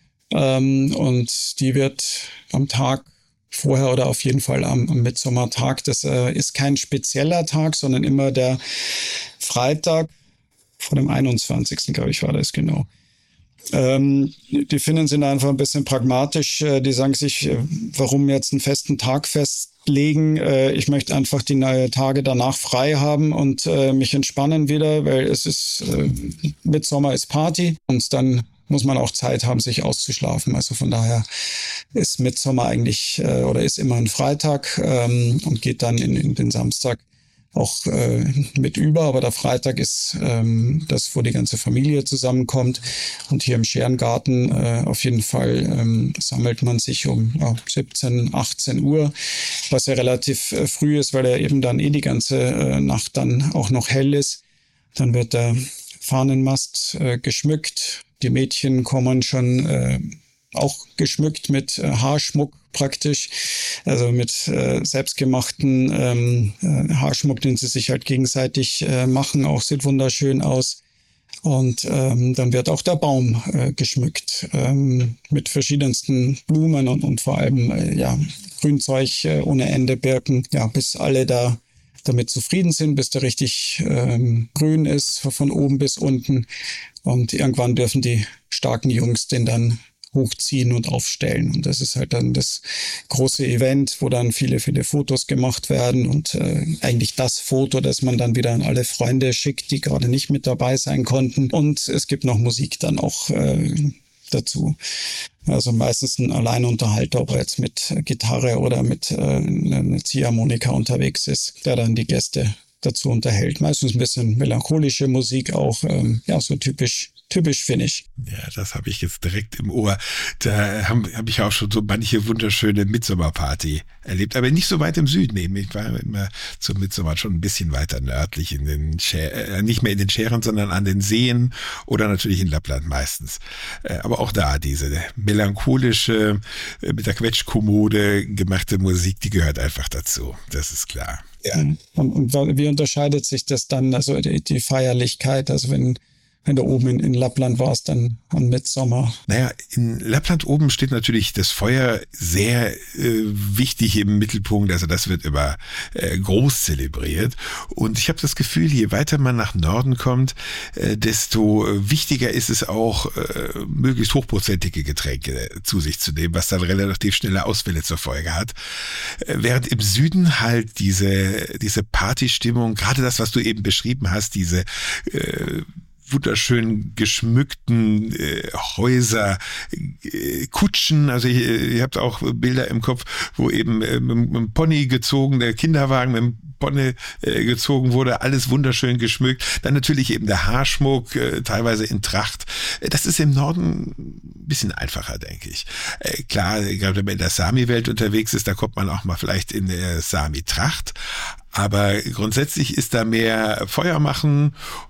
ähm, und die wird am Tag vorher oder auf jeden Fall am, am Mittsommertag. Das äh, ist kein spezieller Tag, sondern immer der Freitag vor dem einundzwanzigsten glaube ich, war das genau. Ähm, die Finnen sind einfach ein bisschen pragmatisch. Die sagen sich, warum jetzt einen festen Tag festlegen? Ich möchte einfach die Tage danach frei haben und mich entspannen wieder, weil es ist, Mitsommer ist Party und dann muss man auch Zeit haben, sich auszuschlafen. Also von daher ist Mitsommer eigentlich äh, oder ist immer ein Freitag ähm, und geht dann in, in den Samstag auch äh, mit über. Aber der Freitag ist ähm, das, wo die ganze Familie zusammenkommt. Und hier im Scherengarten äh, auf jeden Fall ähm, sammelt man sich um ja, siebzehn, achtzehn Uhr, was ja relativ äh, früh ist, weil ja eben dann eh die ganze äh, Nacht dann auch noch hell ist. Dann wird der Fahnenmast äh, geschmückt. Die Mädchen kommen schon äh, auch geschmückt mit äh, Haarschmuck praktisch, also mit äh, selbstgemachten ähm, äh, Haarschmuck, den sie sich halt gegenseitig äh, machen. Auch sieht wunderschön aus. Und ähm, dann wird auch der Baum äh, geschmückt ähm, mit verschiedensten Blumen und, und vor allem äh, ja Grünzeug äh, ohne Ende, Birken, ja, bis alle da damit zufrieden sind, bis der richtig ähm, grün ist, von oben bis unten. Und irgendwann dürfen die starken Jungs den dann hochziehen und aufstellen. Und das ist halt dann das große Event, wo dann viele, viele Fotos gemacht werden und äh, eigentlich das Foto, das man dann wieder an alle Freunde schickt, die gerade nicht mit dabei sein konnten. Und es gibt noch Musik dann auch äh, dazu. Also meistens ein Alleinunterhalter, ob er jetzt mit Gitarre oder mit äh, einer Ziehharmonika unterwegs ist, der dann die Gäste dazu unterhält. Meistens ein bisschen melancholische Musik auch, ähm, ja, so typisch Typisch Finnisch. Ja, das habe ich jetzt direkt im Ohr. Da habe hab ich auch schon so manche wunderschöne Mitsommerparty erlebt, aber nicht so weit im Süden eben. Ich war immer zum Mitsommer schon ein bisschen weiter nördlich, in den Schä- äh, nicht mehr in den Schären, sondern an den Seen oder natürlich in Lappland meistens. Äh, aber auch da diese melancholische, äh, mit der Quetschkommode gemachte Musik, die gehört einfach dazu. Das ist klar. Ja. Und, und wie unterscheidet sich das dann, also die, die Feierlichkeit, also wenn Wenn du oben in, in Lappland warst, dann an Mitsommer. Naja, in Lappland oben steht natürlich das Feuer sehr äh, wichtig im Mittelpunkt. Also das wird immer äh, groß zelebriert. Und ich habe das Gefühl, je weiter man nach Norden kommt, äh, desto wichtiger ist es auch, äh, möglichst hochprozentige Getränke zu sich zu nehmen, was dann relativ schnelle Ausfälle zur Folge hat. Äh, während im Süden halt diese, diese Partystimmung, gerade das, was du eben beschrieben hast, diese äh, wunderschön geschmückten äh, Häuser, äh, Kutschen, also ihr, ihr habt auch Bilder im Kopf, wo eben äh, mit, mit dem Pony gezogen, der Kinderwagen mit dem Pony äh, gezogen wurde, alles wunderschön geschmückt. Dann natürlich eben der Haarschmuck, äh, teilweise in Tracht. Das ist im Norden ein bisschen einfacher, denke ich. Äh, klar, gerade wenn man in der Sami-Welt unterwegs ist, da kommt man auch mal vielleicht in der Sami-Tracht. Aber grundsätzlich ist da mehr Feuer machen,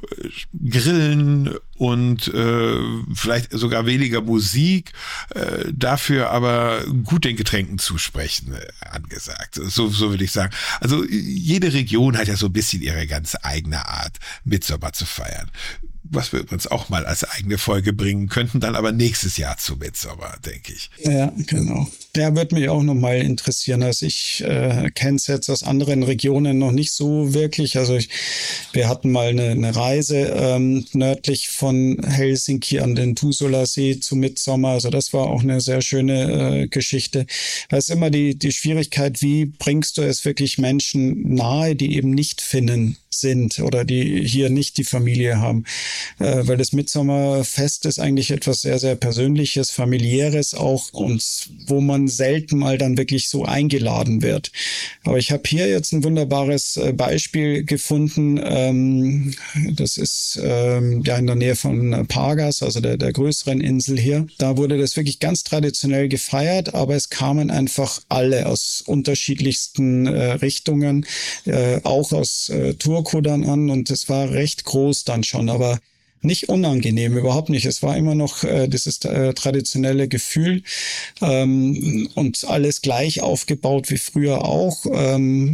Grillen und äh, vielleicht sogar weniger Musik, äh, dafür aber gut den Getränken zusprechen äh, angesagt. So, so würde ich sagen. Also jede Region hat ja so ein bisschen ihre ganz eigene Art, Mitsommer zu feiern. Was wir übrigens auch mal als eigene Folge bringen könnten, dann aber nächstes Jahr zu Mitsommer, denke ich. Ja, genau. Der wird mich auch nochmal interessieren. Also ich äh, kenne es jetzt aus anderen Regionen noch nicht so wirklich. Also ich, wir hatten mal eine, eine Reise ähm, nördlich von Helsinki an den Tuusulasee zu Mitsommer. Also das war auch eine sehr schöne äh, Geschichte. Da ist immer die, die Schwierigkeit, wie bringst du es wirklich Menschen nahe, die eben nicht Finnen sind oder die hier nicht die Familie haben. Äh, weil das Mitsommerfest ist eigentlich etwas sehr, sehr Persönliches, Familiäres auch und wo man selten mal dann wirklich so eingeladen wird. Aber ich habe hier jetzt ein wunderbares äh, Beispiel gefunden. Ähm, das ist ähm, ja in der Nähe von Pargas, also der, der größeren Insel hier. Da wurde das wirklich ganz traditionell gefeiert, aber es kamen einfach alle aus unterschiedlichsten äh, Richtungen, äh, auch aus äh, Turku dann an und es war recht groß dann schon, aber nicht unangenehm, überhaupt nicht. Es war immer noch äh, dieses äh, traditionelle Gefühl ähm, und alles gleich aufgebaut wie früher auch. Ähm,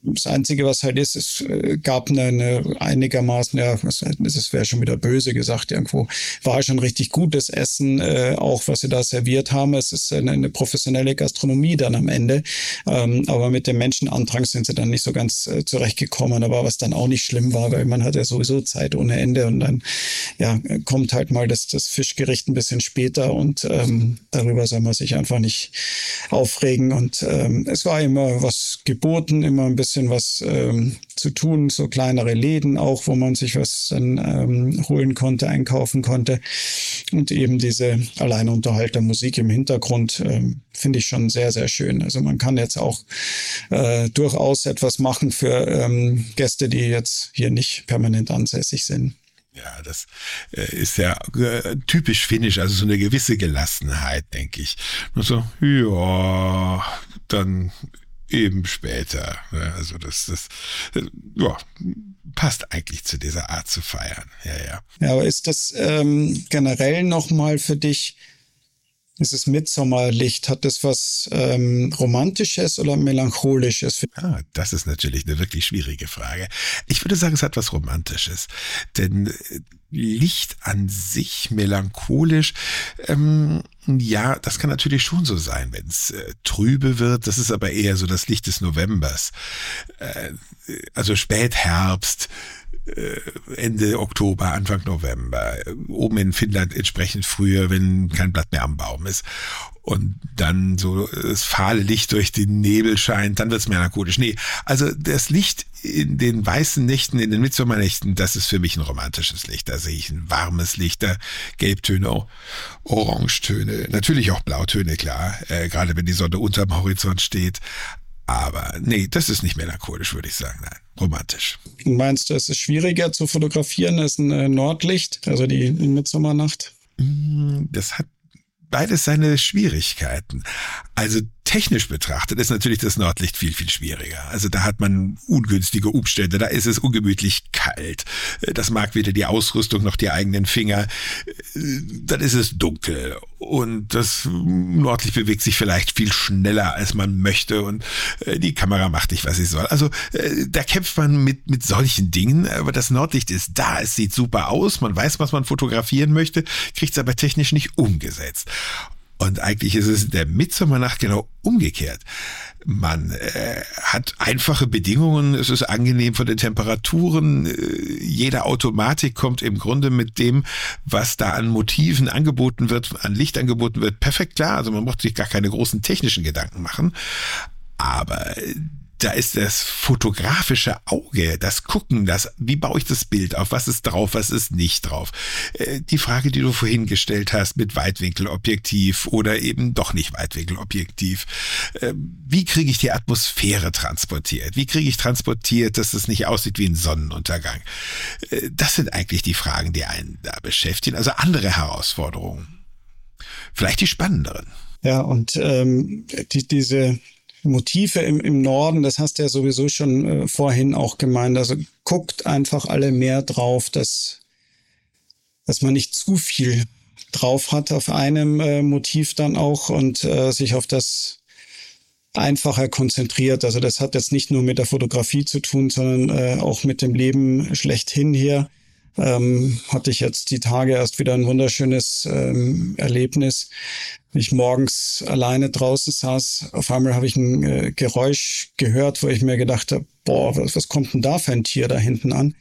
Das Einzige, was halt ist, es gab eine, eine einigermaßen, ja, das wäre schon wieder böse gesagt, irgendwo war schon richtig gutes Essen, äh, auch was sie da serviert haben. Es ist eine, eine professionelle Gastronomie dann am Ende, ähm, aber mit dem Menschenandrang sind sie dann nicht so ganz äh, zurechtgekommen, aber was dann auch nicht schlimm war, weil man hat ja sowieso Zeit ohne Ende und dann ja kommt halt mal das, das Fischgericht ein bisschen später und ähm, darüber soll man sich einfach nicht aufregen und ähm, es war immer was geboten, immer ein bisschen was ähm, zu tun, so kleinere Läden auch, wo man sich was dann ähm, holen konnte, einkaufen konnte. Und eben diese Alleinunterhaltermusik im Hintergrund ähm, finde ich schon sehr, sehr schön. Also man kann jetzt auch äh, durchaus etwas machen für ähm, Gäste, die jetzt hier nicht permanent ansässig sind. Ja, das äh, ist ja äh, typisch finnisch, also so eine gewisse Gelassenheit, denke ich. Nur so, ja, dann eben später. Also das, das, ja, passt eigentlich zu dieser Art zu feiern. Ja, ja. Ja, aber ist das ähm, generell nochmal für dich, dieses Mitsommerlicht, hat das was ähm, Romantisches oder Melancholisches? Ah, das ist natürlich eine wirklich schwierige Frage. Ich würde sagen, es hat was Romantisches. Denn Licht an sich melancholisch, ähm, ja, das kann natürlich schon so sein, wenn es äh, trübe wird. Das ist aber eher so das Licht des Novembers. Äh, also Spätherbst, Ende Oktober, Anfang November, oben in Finnland entsprechend früher, wenn kein Blatt mehr am Baum ist. Und dann so das fahle Licht durch den Nebel scheint, dann wird's melancholisch. Nee, also das Licht in den weißen Nächten, in den Mitsommernächten, das ist für mich ein romantisches Licht. Da sehe ich ein warmes Licht, da Gelbtöne, Orangetöne, natürlich auch Blautöne, klar, äh, gerade wenn die Sonne unterm Horizont steht. Aber nee, das ist nicht melancholisch, würde ich sagen. Nein, romantisch. Meinst du, es ist schwieriger zu fotografieren als ein Nordlicht, also die Mitsommernacht? Das hat beides seine Schwierigkeiten. Also technisch betrachtet ist natürlich das Nordlicht viel, viel schwieriger. Also da hat man ungünstige Umstände, da ist es ungemütlich kalt. Das mag weder die Ausrüstung noch die eigenen Finger. Dann ist es dunkel und das Nordlicht bewegt sich vielleicht viel schneller, als man möchte und die Kamera macht nicht, was sie soll. Also da kämpft man mit, mit solchen Dingen, aber das Nordlicht ist da, es sieht super aus, man weiß, was man fotografieren möchte, kriegt es aber technisch nicht umgesetzt. Und eigentlich ist es in der Mitsommernacht genau umgekehrt. Man äh, hat einfache Bedingungen, es ist angenehm von den Temperaturen, äh, jede Automatik kommt im Grunde mit dem, was da an Motiven angeboten wird, an Licht angeboten wird, perfekt klar. Also man muss sich gar keine großen technischen Gedanken machen. Aber da ist das fotografische Auge, das Gucken, das, wie baue ich das Bild auf, was ist drauf, was ist nicht drauf. Äh, die Frage, die du vorhin gestellt hast mit Weitwinkelobjektiv oder eben doch nicht Weitwinkelobjektiv. Äh, wie kriege ich die Atmosphäre transportiert? Wie kriege ich transportiert, dass es nicht aussieht wie ein Sonnenuntergang? Äh, das sind eigentlich die Fragen, die einen da beschäftigen. Also andere Herausforderungen. Vielleicht die spannenderen. Ja, und ähm, die, diese Motive im, im Norden, das hast du ja sowieso schon äh, vorhin auch gemeint. Also guckt einfach alle mehr drauf, dass, dass man nicht zu viel drauf hat auf einem äh, Motiv dann auch und äh, sich auf das einfacher konzentriert. Also das hat jetzt nicht nur mit der Fotografie zu tun, sondern äh, auch mit dem Leben schlechthin hier. Ähm, hatte ich jetzt die Tage erst wieder ein wunderschönes ähm, Erlebnis. Wenn ich morgens alleine draußen saß, auf einmal habe ich ein äh, Geräusch gehört, wo ich mir gedacht habe, boah, was, was kommt denn da für ein Tier da hinten an?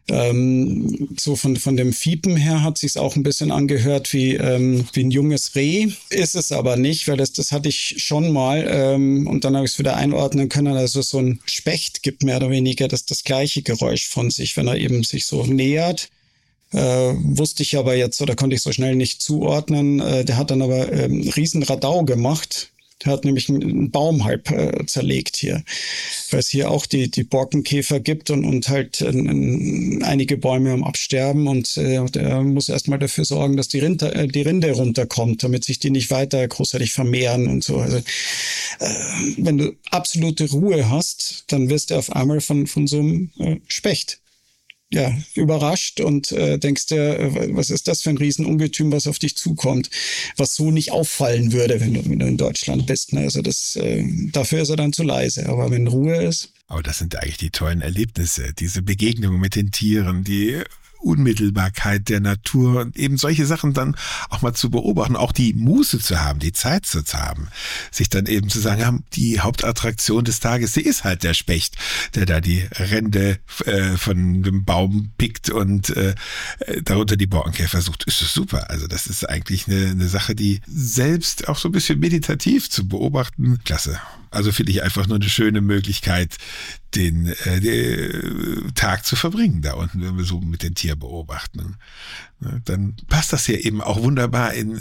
Ähm, so von, von dem Fiepen her hat sich's auch ein bisschen angehört wie, ähm, wie ein junges Reh. Ist es aber nicht, weil das, das hatte ich schon mal. Ähm, und dann habe ich es wieder einordnen können. Also so ein Specht gibt mehr oder weniger das, das gleiche Geräusch von sich, wenn er eben sich so nähert. Äh, wusste ich aber jetzt oder konnte ich so schnell nicht zuordnen. Äh, der hat dann aber ähm, riesen Radau gemacht. Der hat nämlich einen Baum halb äh, zerlegt hier, weil es hier auch die, die Borkenkäfer gibt und, und halt äh, einige Bäume am Absterben und äh, der muss erstmal dafür sorgen, dass die Rinde, äh, die Rinde runterkommt, damit sich die nicht weiter großartig vermehren und so. Also äh, wenn du absolute Ruhe hast, dann wirst du auf einmal von, von so einem äh, Specht ja, überrascht und äh, denkst dir, äh, was ist das für ein Riesenungetüm, was auf dich zukommt, was so nicht auffallen würde, wenn du, wenn du in Deutschland bist. Ne? Also das, äh, dafür ist er dann zu leise. Aber wenn Ruhe ist. Aber das sind eigentlich die tollen Erlebnisse, diese Begegnungen mit den Tieren, die Unmittelbarkeit der Natur und eben solche Sachen dann auch mal zu beobachten, auch die Muße zu haben, die Zeit zu haben, sich dann eben zu sagen, ja, die Hauptattraktion des Tages, die ist halt der Specht, der da die Rinde äh, von dem Baum pickt und äh, darunter die Borkenkäfer sucht. Ist das super. Also das ist eigentlich eine, eine Sache, die selbst auch so ein bisschen meditativ zu beobachten, klasse. Also finde ich einfach nur eine schöne Möglichkeit, den, äh, den Tag zu verbringen da unten, wenn wir so mit den Tieren beobachten. Dann passt das ja eben auch wunderbar in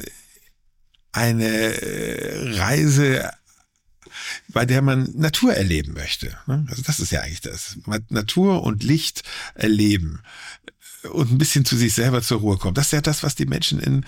eine Reise, bei der man Natur erleben möchte. Also das ist ja eigentlich das. Natur und Licht erleben und ein bisschen zu sich selber zur Ruhe kommen. Das ist ja das, was die Menschen in,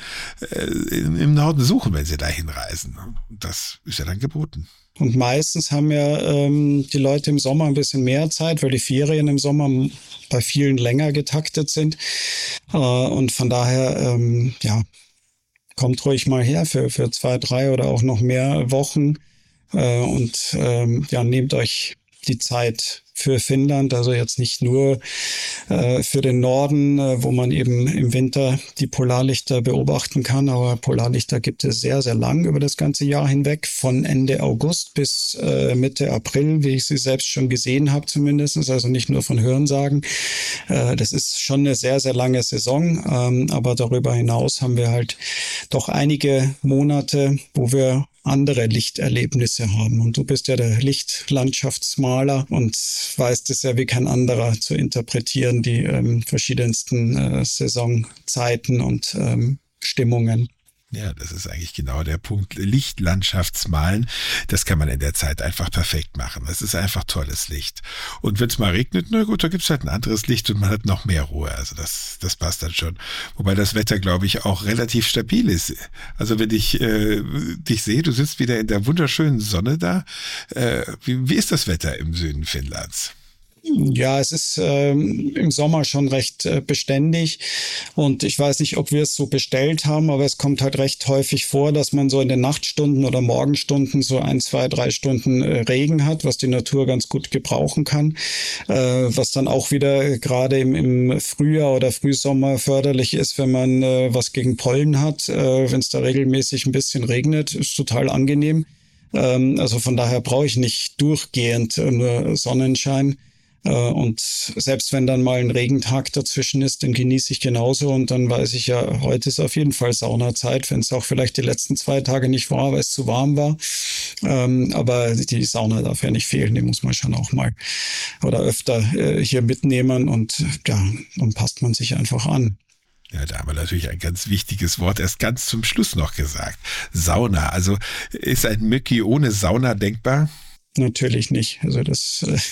in, im Norden suchen, wenn sie dahin reisen. Und das ist ja dann geboten. Und meistens haben ja ähm, die Leute im Sommer ein bisschen mehr Zeit, weil die Ferien im Sommer bei vielen länger getaktet sind. Äh, und von daher, ähm, ja, kommt ruhig mal her für, für zwei, drei oder auch noch mehr Wochen äh, und ähm, ja, nehmt euch die Zeit für Finnland, also jetzt nicht nur äh, für den Norden, äh, wo man eben im Winter die Polarlichter beobachten kann, aber Polarlichter gibt es sehr, sehr lang über das ganze Jahr hinweg, von Ende August bis äh, Mitte April, wie ich sie selbst schon gesehen habe zumindest, also nicht nur von Hörensagen. Äh, das ist schon eine sehr, sehr lange Saison, ähm, aber darüber hinaus haben wir halt doch einige Monate, wo wir andere Lichterlebnisse haben. Und du bist ja der Lichtlandschaftsmaler und weißt es ja wie kein anderer zu interpretieren, die ähm, verschiedensten äh, Saisonzeiten und ähm, Stimmungen. Ja, das ist eigentlich genau der Punkt. Lichtlandschaftsmalen, das kann man in der Zeit einfach perfekt machen. Das ist einfach tolles Licht. Und wenn es mal regnet, na gut, da gibt's halt ein anderes Licht und man hat noch mehr Ruhe. Also das, das passt dann schon. Wobei das Wetter, glaube ich, auch relativ stabil ist. Also wenn ich äh, dich sehe, du sitzt wieder in der wunderschönen Sonne da. Äh, wie, wie ist das Wetter im Süden Finnlands? Ja, es ist ähm, im Sommer schon recht äh, beständig und ich weiß nicht, ob wir es so bestellt haben, aber es kommt halt recht häufig vor, dass man so in den Nachtstunden oder Morgenstunden so ein, zwei, drei Stunden äh, Regen hat, was die Natur ganz gut gebrauchen kann, äh, was dann auch wieder gerade im, im Frühjahr oder Frühsommer förderlich ist, wenn man äh, was gegen Pollen hat, äh, wenn es da regelmäßig ein bisschen regnet, ist total angenehm. Ähm, also von daher brauche ich nicht durchgehend äh, nur Sonnenschein. Und selbst wenn dann mal ein Regentag dazwischen ist, dann genieße ich genauso und dann weiß ich ja, heute ist auf jeden Fall Saunazeit, wenn es auch vielleicht die letzten zwei Tage nicht war, weil es zu warm war. Ähm, aber die Sauna darf ja nicht fehlen, die muss man schon auch mal oder öfter äh, hier mitnehmen und ja, dann passt man sich einfach an. Ja, da haben wir natürlich ein ganz wichtiges Wort erst ganz zum Schluss noch gesagt. Sauna. Also ist ein Mökki ohne Sauna denkbar? Natürlich nicht. Also das äh,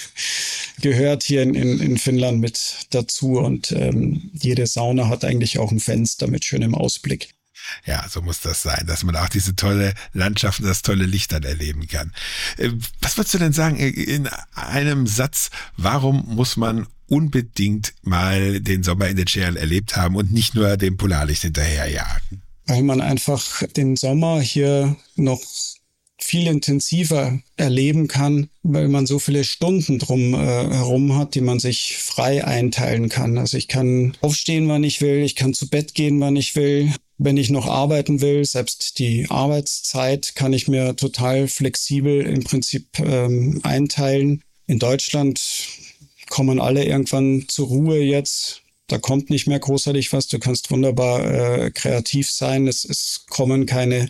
gehört hier in, in Finnland mit dazu und ähm, jede Sauna hat eigentlich auch ein Fenster mit schönem Ausblick. Ja, so muss das sein, dass man auch diese tolle Landschaft und das tolle Licht dann erleben kann. Was würdest du denn sagen in einem Satz, warum muss man unbedingt mal den Sommer in den Scheren erlebt haben und nicht nur dem Polarlicht hinterherjagen? Weil man einfach den Sommer hier noch viel intensiver erleben kann, weil man so viele Stunden drum äh, herum hat, die man sich frei einteilen kann. Also ich kann aufstehen, wann ich will, ich kann zu Bett gehen, wann ich will. Wenn ich noch arbeiten will, selbst die Arbeitszeit kann ich mir total flexibel im Prinzip ähm, einteilen. In Deutschland kommen alle irgendwann zur Ruhe jetzt. Da kommt nicht mehr großartig was. Du kannst wunderbar äh, kreativ sein. Es, es kommen keine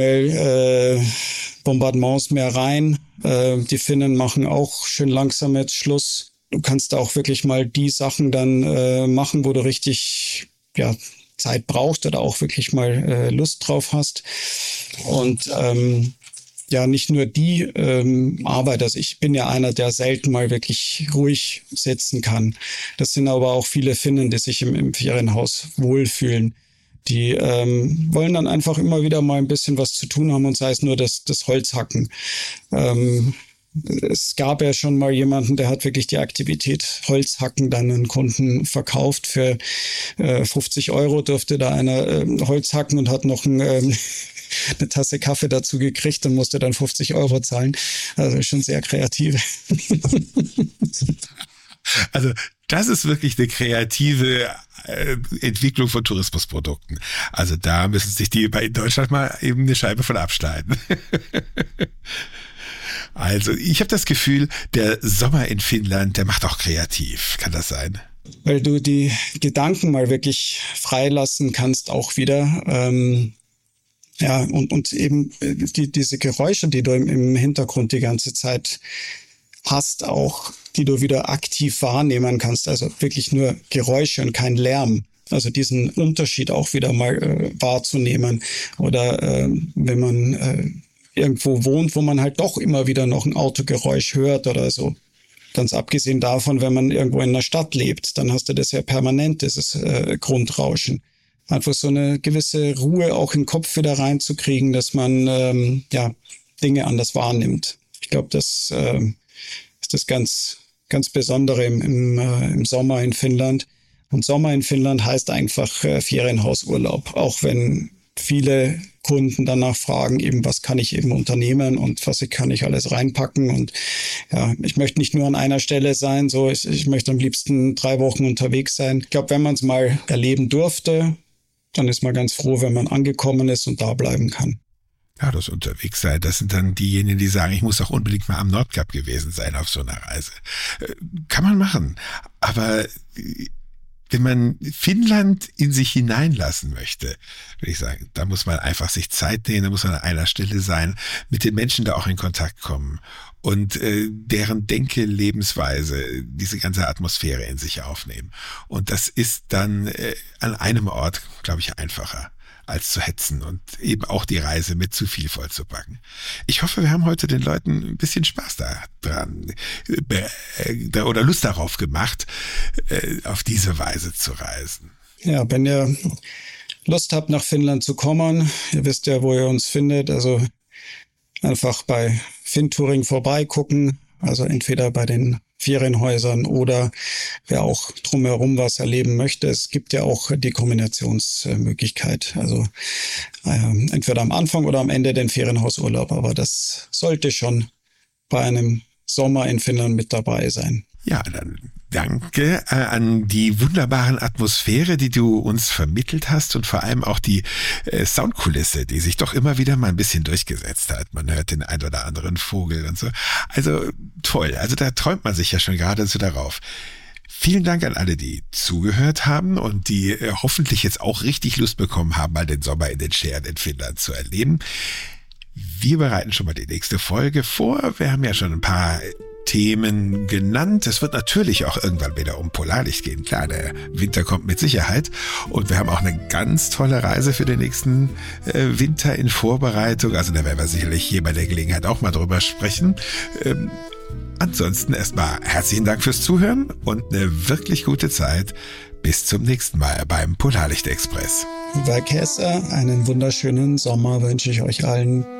E-Mail-Bombardements äh, mehr rein. Äh, die Finnen machen auch schön langsam jetzt Schluss. Du kannst auch wirklich mal die Sachen dann äh, machen, wo du richtig ja, Zeit brauchst oder auch wirklich mal äh, Lust drauf hast. Und ähm, ja, nicht nur die ähm, Arbeit, also ich bin ja einer, der selten mal wirklich ruhig sitzen kann. Das sind aber auch viele Finnen, die sich im, im Ferienhaus wohlfühlen. Die ähm, wollen dann einfach immer wieder mal ein bisschen was zu tun haben und sei es nur das, das Holzhacken. Ähm, es gab ja schon mal jemanden, der hat wirklich die Aktivität Holzhacken dann an Kunden verkauft. Für äh, fünfzig Euro durfte da einer äh, Holz hacken und hat noch ein, äh, eine Tasse Kaffee dazu gekriegt und musste dann fünfzig Euro zahlen. Also schon sehr kreativ. Also das ist wirklich eine kreative äh, Entwicklung von Tourismusprodukten. Also da müssen sich die in Deutschland mal eben eine Scheibe von abschneiden. Also ich habe das Gefühl, der Sommer in Finnland, der macht auch kreativ. Kann das sein? Weil du die Gedanken mal wirklich freilassen kannst auch wieder. Ähm, ja, und, und eben die, diese Geräusche, die du im, im Hintergrund die ganze Zeit hast, auch, die du wieder aktiv wahrnehmen kannst. Also wirklich nur Geräusche und kein Lärm. Also diesen Unterschied auch wieder mal äh, wahrzunehmen. Oder äh, wenn man äh, irgendwo wohnt, wo man halt doch immer wieder noch ein Autogeräusch hört oder so. Ganz abgesehen davon, wenn man irgendwo in einer Stadt lebt, dann hast du das ja permanent, dieses äh, Grundrauschen. Einfach so eine gewisse Ruhe auch im Kopf wieder reinzukriegen, dass man ähm, ja Dinge anders wahrnimmt. Ich glaube, das äh, ist das ganz, ganz Besondere im, im, äh, im Sommer in Finnland. Und Sommer in Finnland heißt einfach äh, Ferienhausurlaub, auch wenn viele Kunden danach fragen, eben, was kann ich eben unternehmen und was kann ich alles reinpacken. Und ja, ich möchte nicht nur an einer Stelle sein, so ich, ich möchte am liebsten drei Wochen unterwegs sein. Ich glaube, wenn man es mal erleben durfte, dann ist man ganz froh, wenn man angekommen ist und da bleiben kann. Ja, das Unterwegssein, das sind dann diejenigen, die sagen, ich muss auch unbedingt mal am Nordkap gewesen sein auf so einer Reise. Kann man machen, aber wenn man Finnland in sich hineinlassen möchte, würde ich sagen, da muss man einfach sich Zeit nehmen, da muss man an einer Stelle sein, mit den Menschen da auch in Kontakt kommen und äh, deren Denke, Lebensweise, diese ganze Atmosphäre in sich aufnehmen. Und das ist dann äh, an einem Ort, glaube ich, einfacher als zu hetzen und eben auch die Reise mit zu viel vollzupacken. Ich hoffe, wir haben heute den Leuten ein bisschen Spaß daran äh, oder Lust darauf gemacht, äh, auf diese Weise zu reisen. Ja, wenn ihr Lust habt, nach Finnland zu kommen, ihr wisst ja, wo ihr uns findet, also einfach bei Finntouring vorbeigucken, also entweder bei den Ferienhäusern oder wer auch drumherum was erleben möchte. Es gibt ja auch die Kombinationsmöglichkeit, also äh, entweder am Anfang oder am Ende den Ferienhausurlaub, aber das sollte schon bei einem Sommer in Finnland mit dabei sein. Ja, dann danke äh, an die wunderbaren Atmosphäre, die du uns vermittelt hast und vor allem auch die äh, Soundkulisse, die sich doch immer wieder mal ein bisschen durchgesetzt hat. Man hört den ein oder anderen Vogel und so. Also toll, also da träumt man sich ja schon geradezu darauf. Vielen Dank an alle, die zugehört haben und die äh, hoffentlich jetzt auch richtig Lust bekommen haben, mal den Sommer in den Scheren in Finnland zu erleben. Wir bereiten schon mal die nächste Folge vor. Wir haben ja schon ein paar Themen genannt. Es wird natürlich auch irgendwann wieder um Polarlicht gehen. Klar, der Winter kommt mit Sicherheit. Und wir haben auch eine ganz tolle Reise für den nächsten äh, Winter in Vorbereitung. Also da werden wir sicherlich hier bei der Gelegenheit auch mal drüber sprechen. Ähm, ansonsten erstmal herzlichen Dank fürs Zuhören und eine wirklich gute Zeit. Bis zum nächsten Mal beim Polarlicht Express. Bei Kessa einen wunderschönen Sommer wünsche ich euch allen.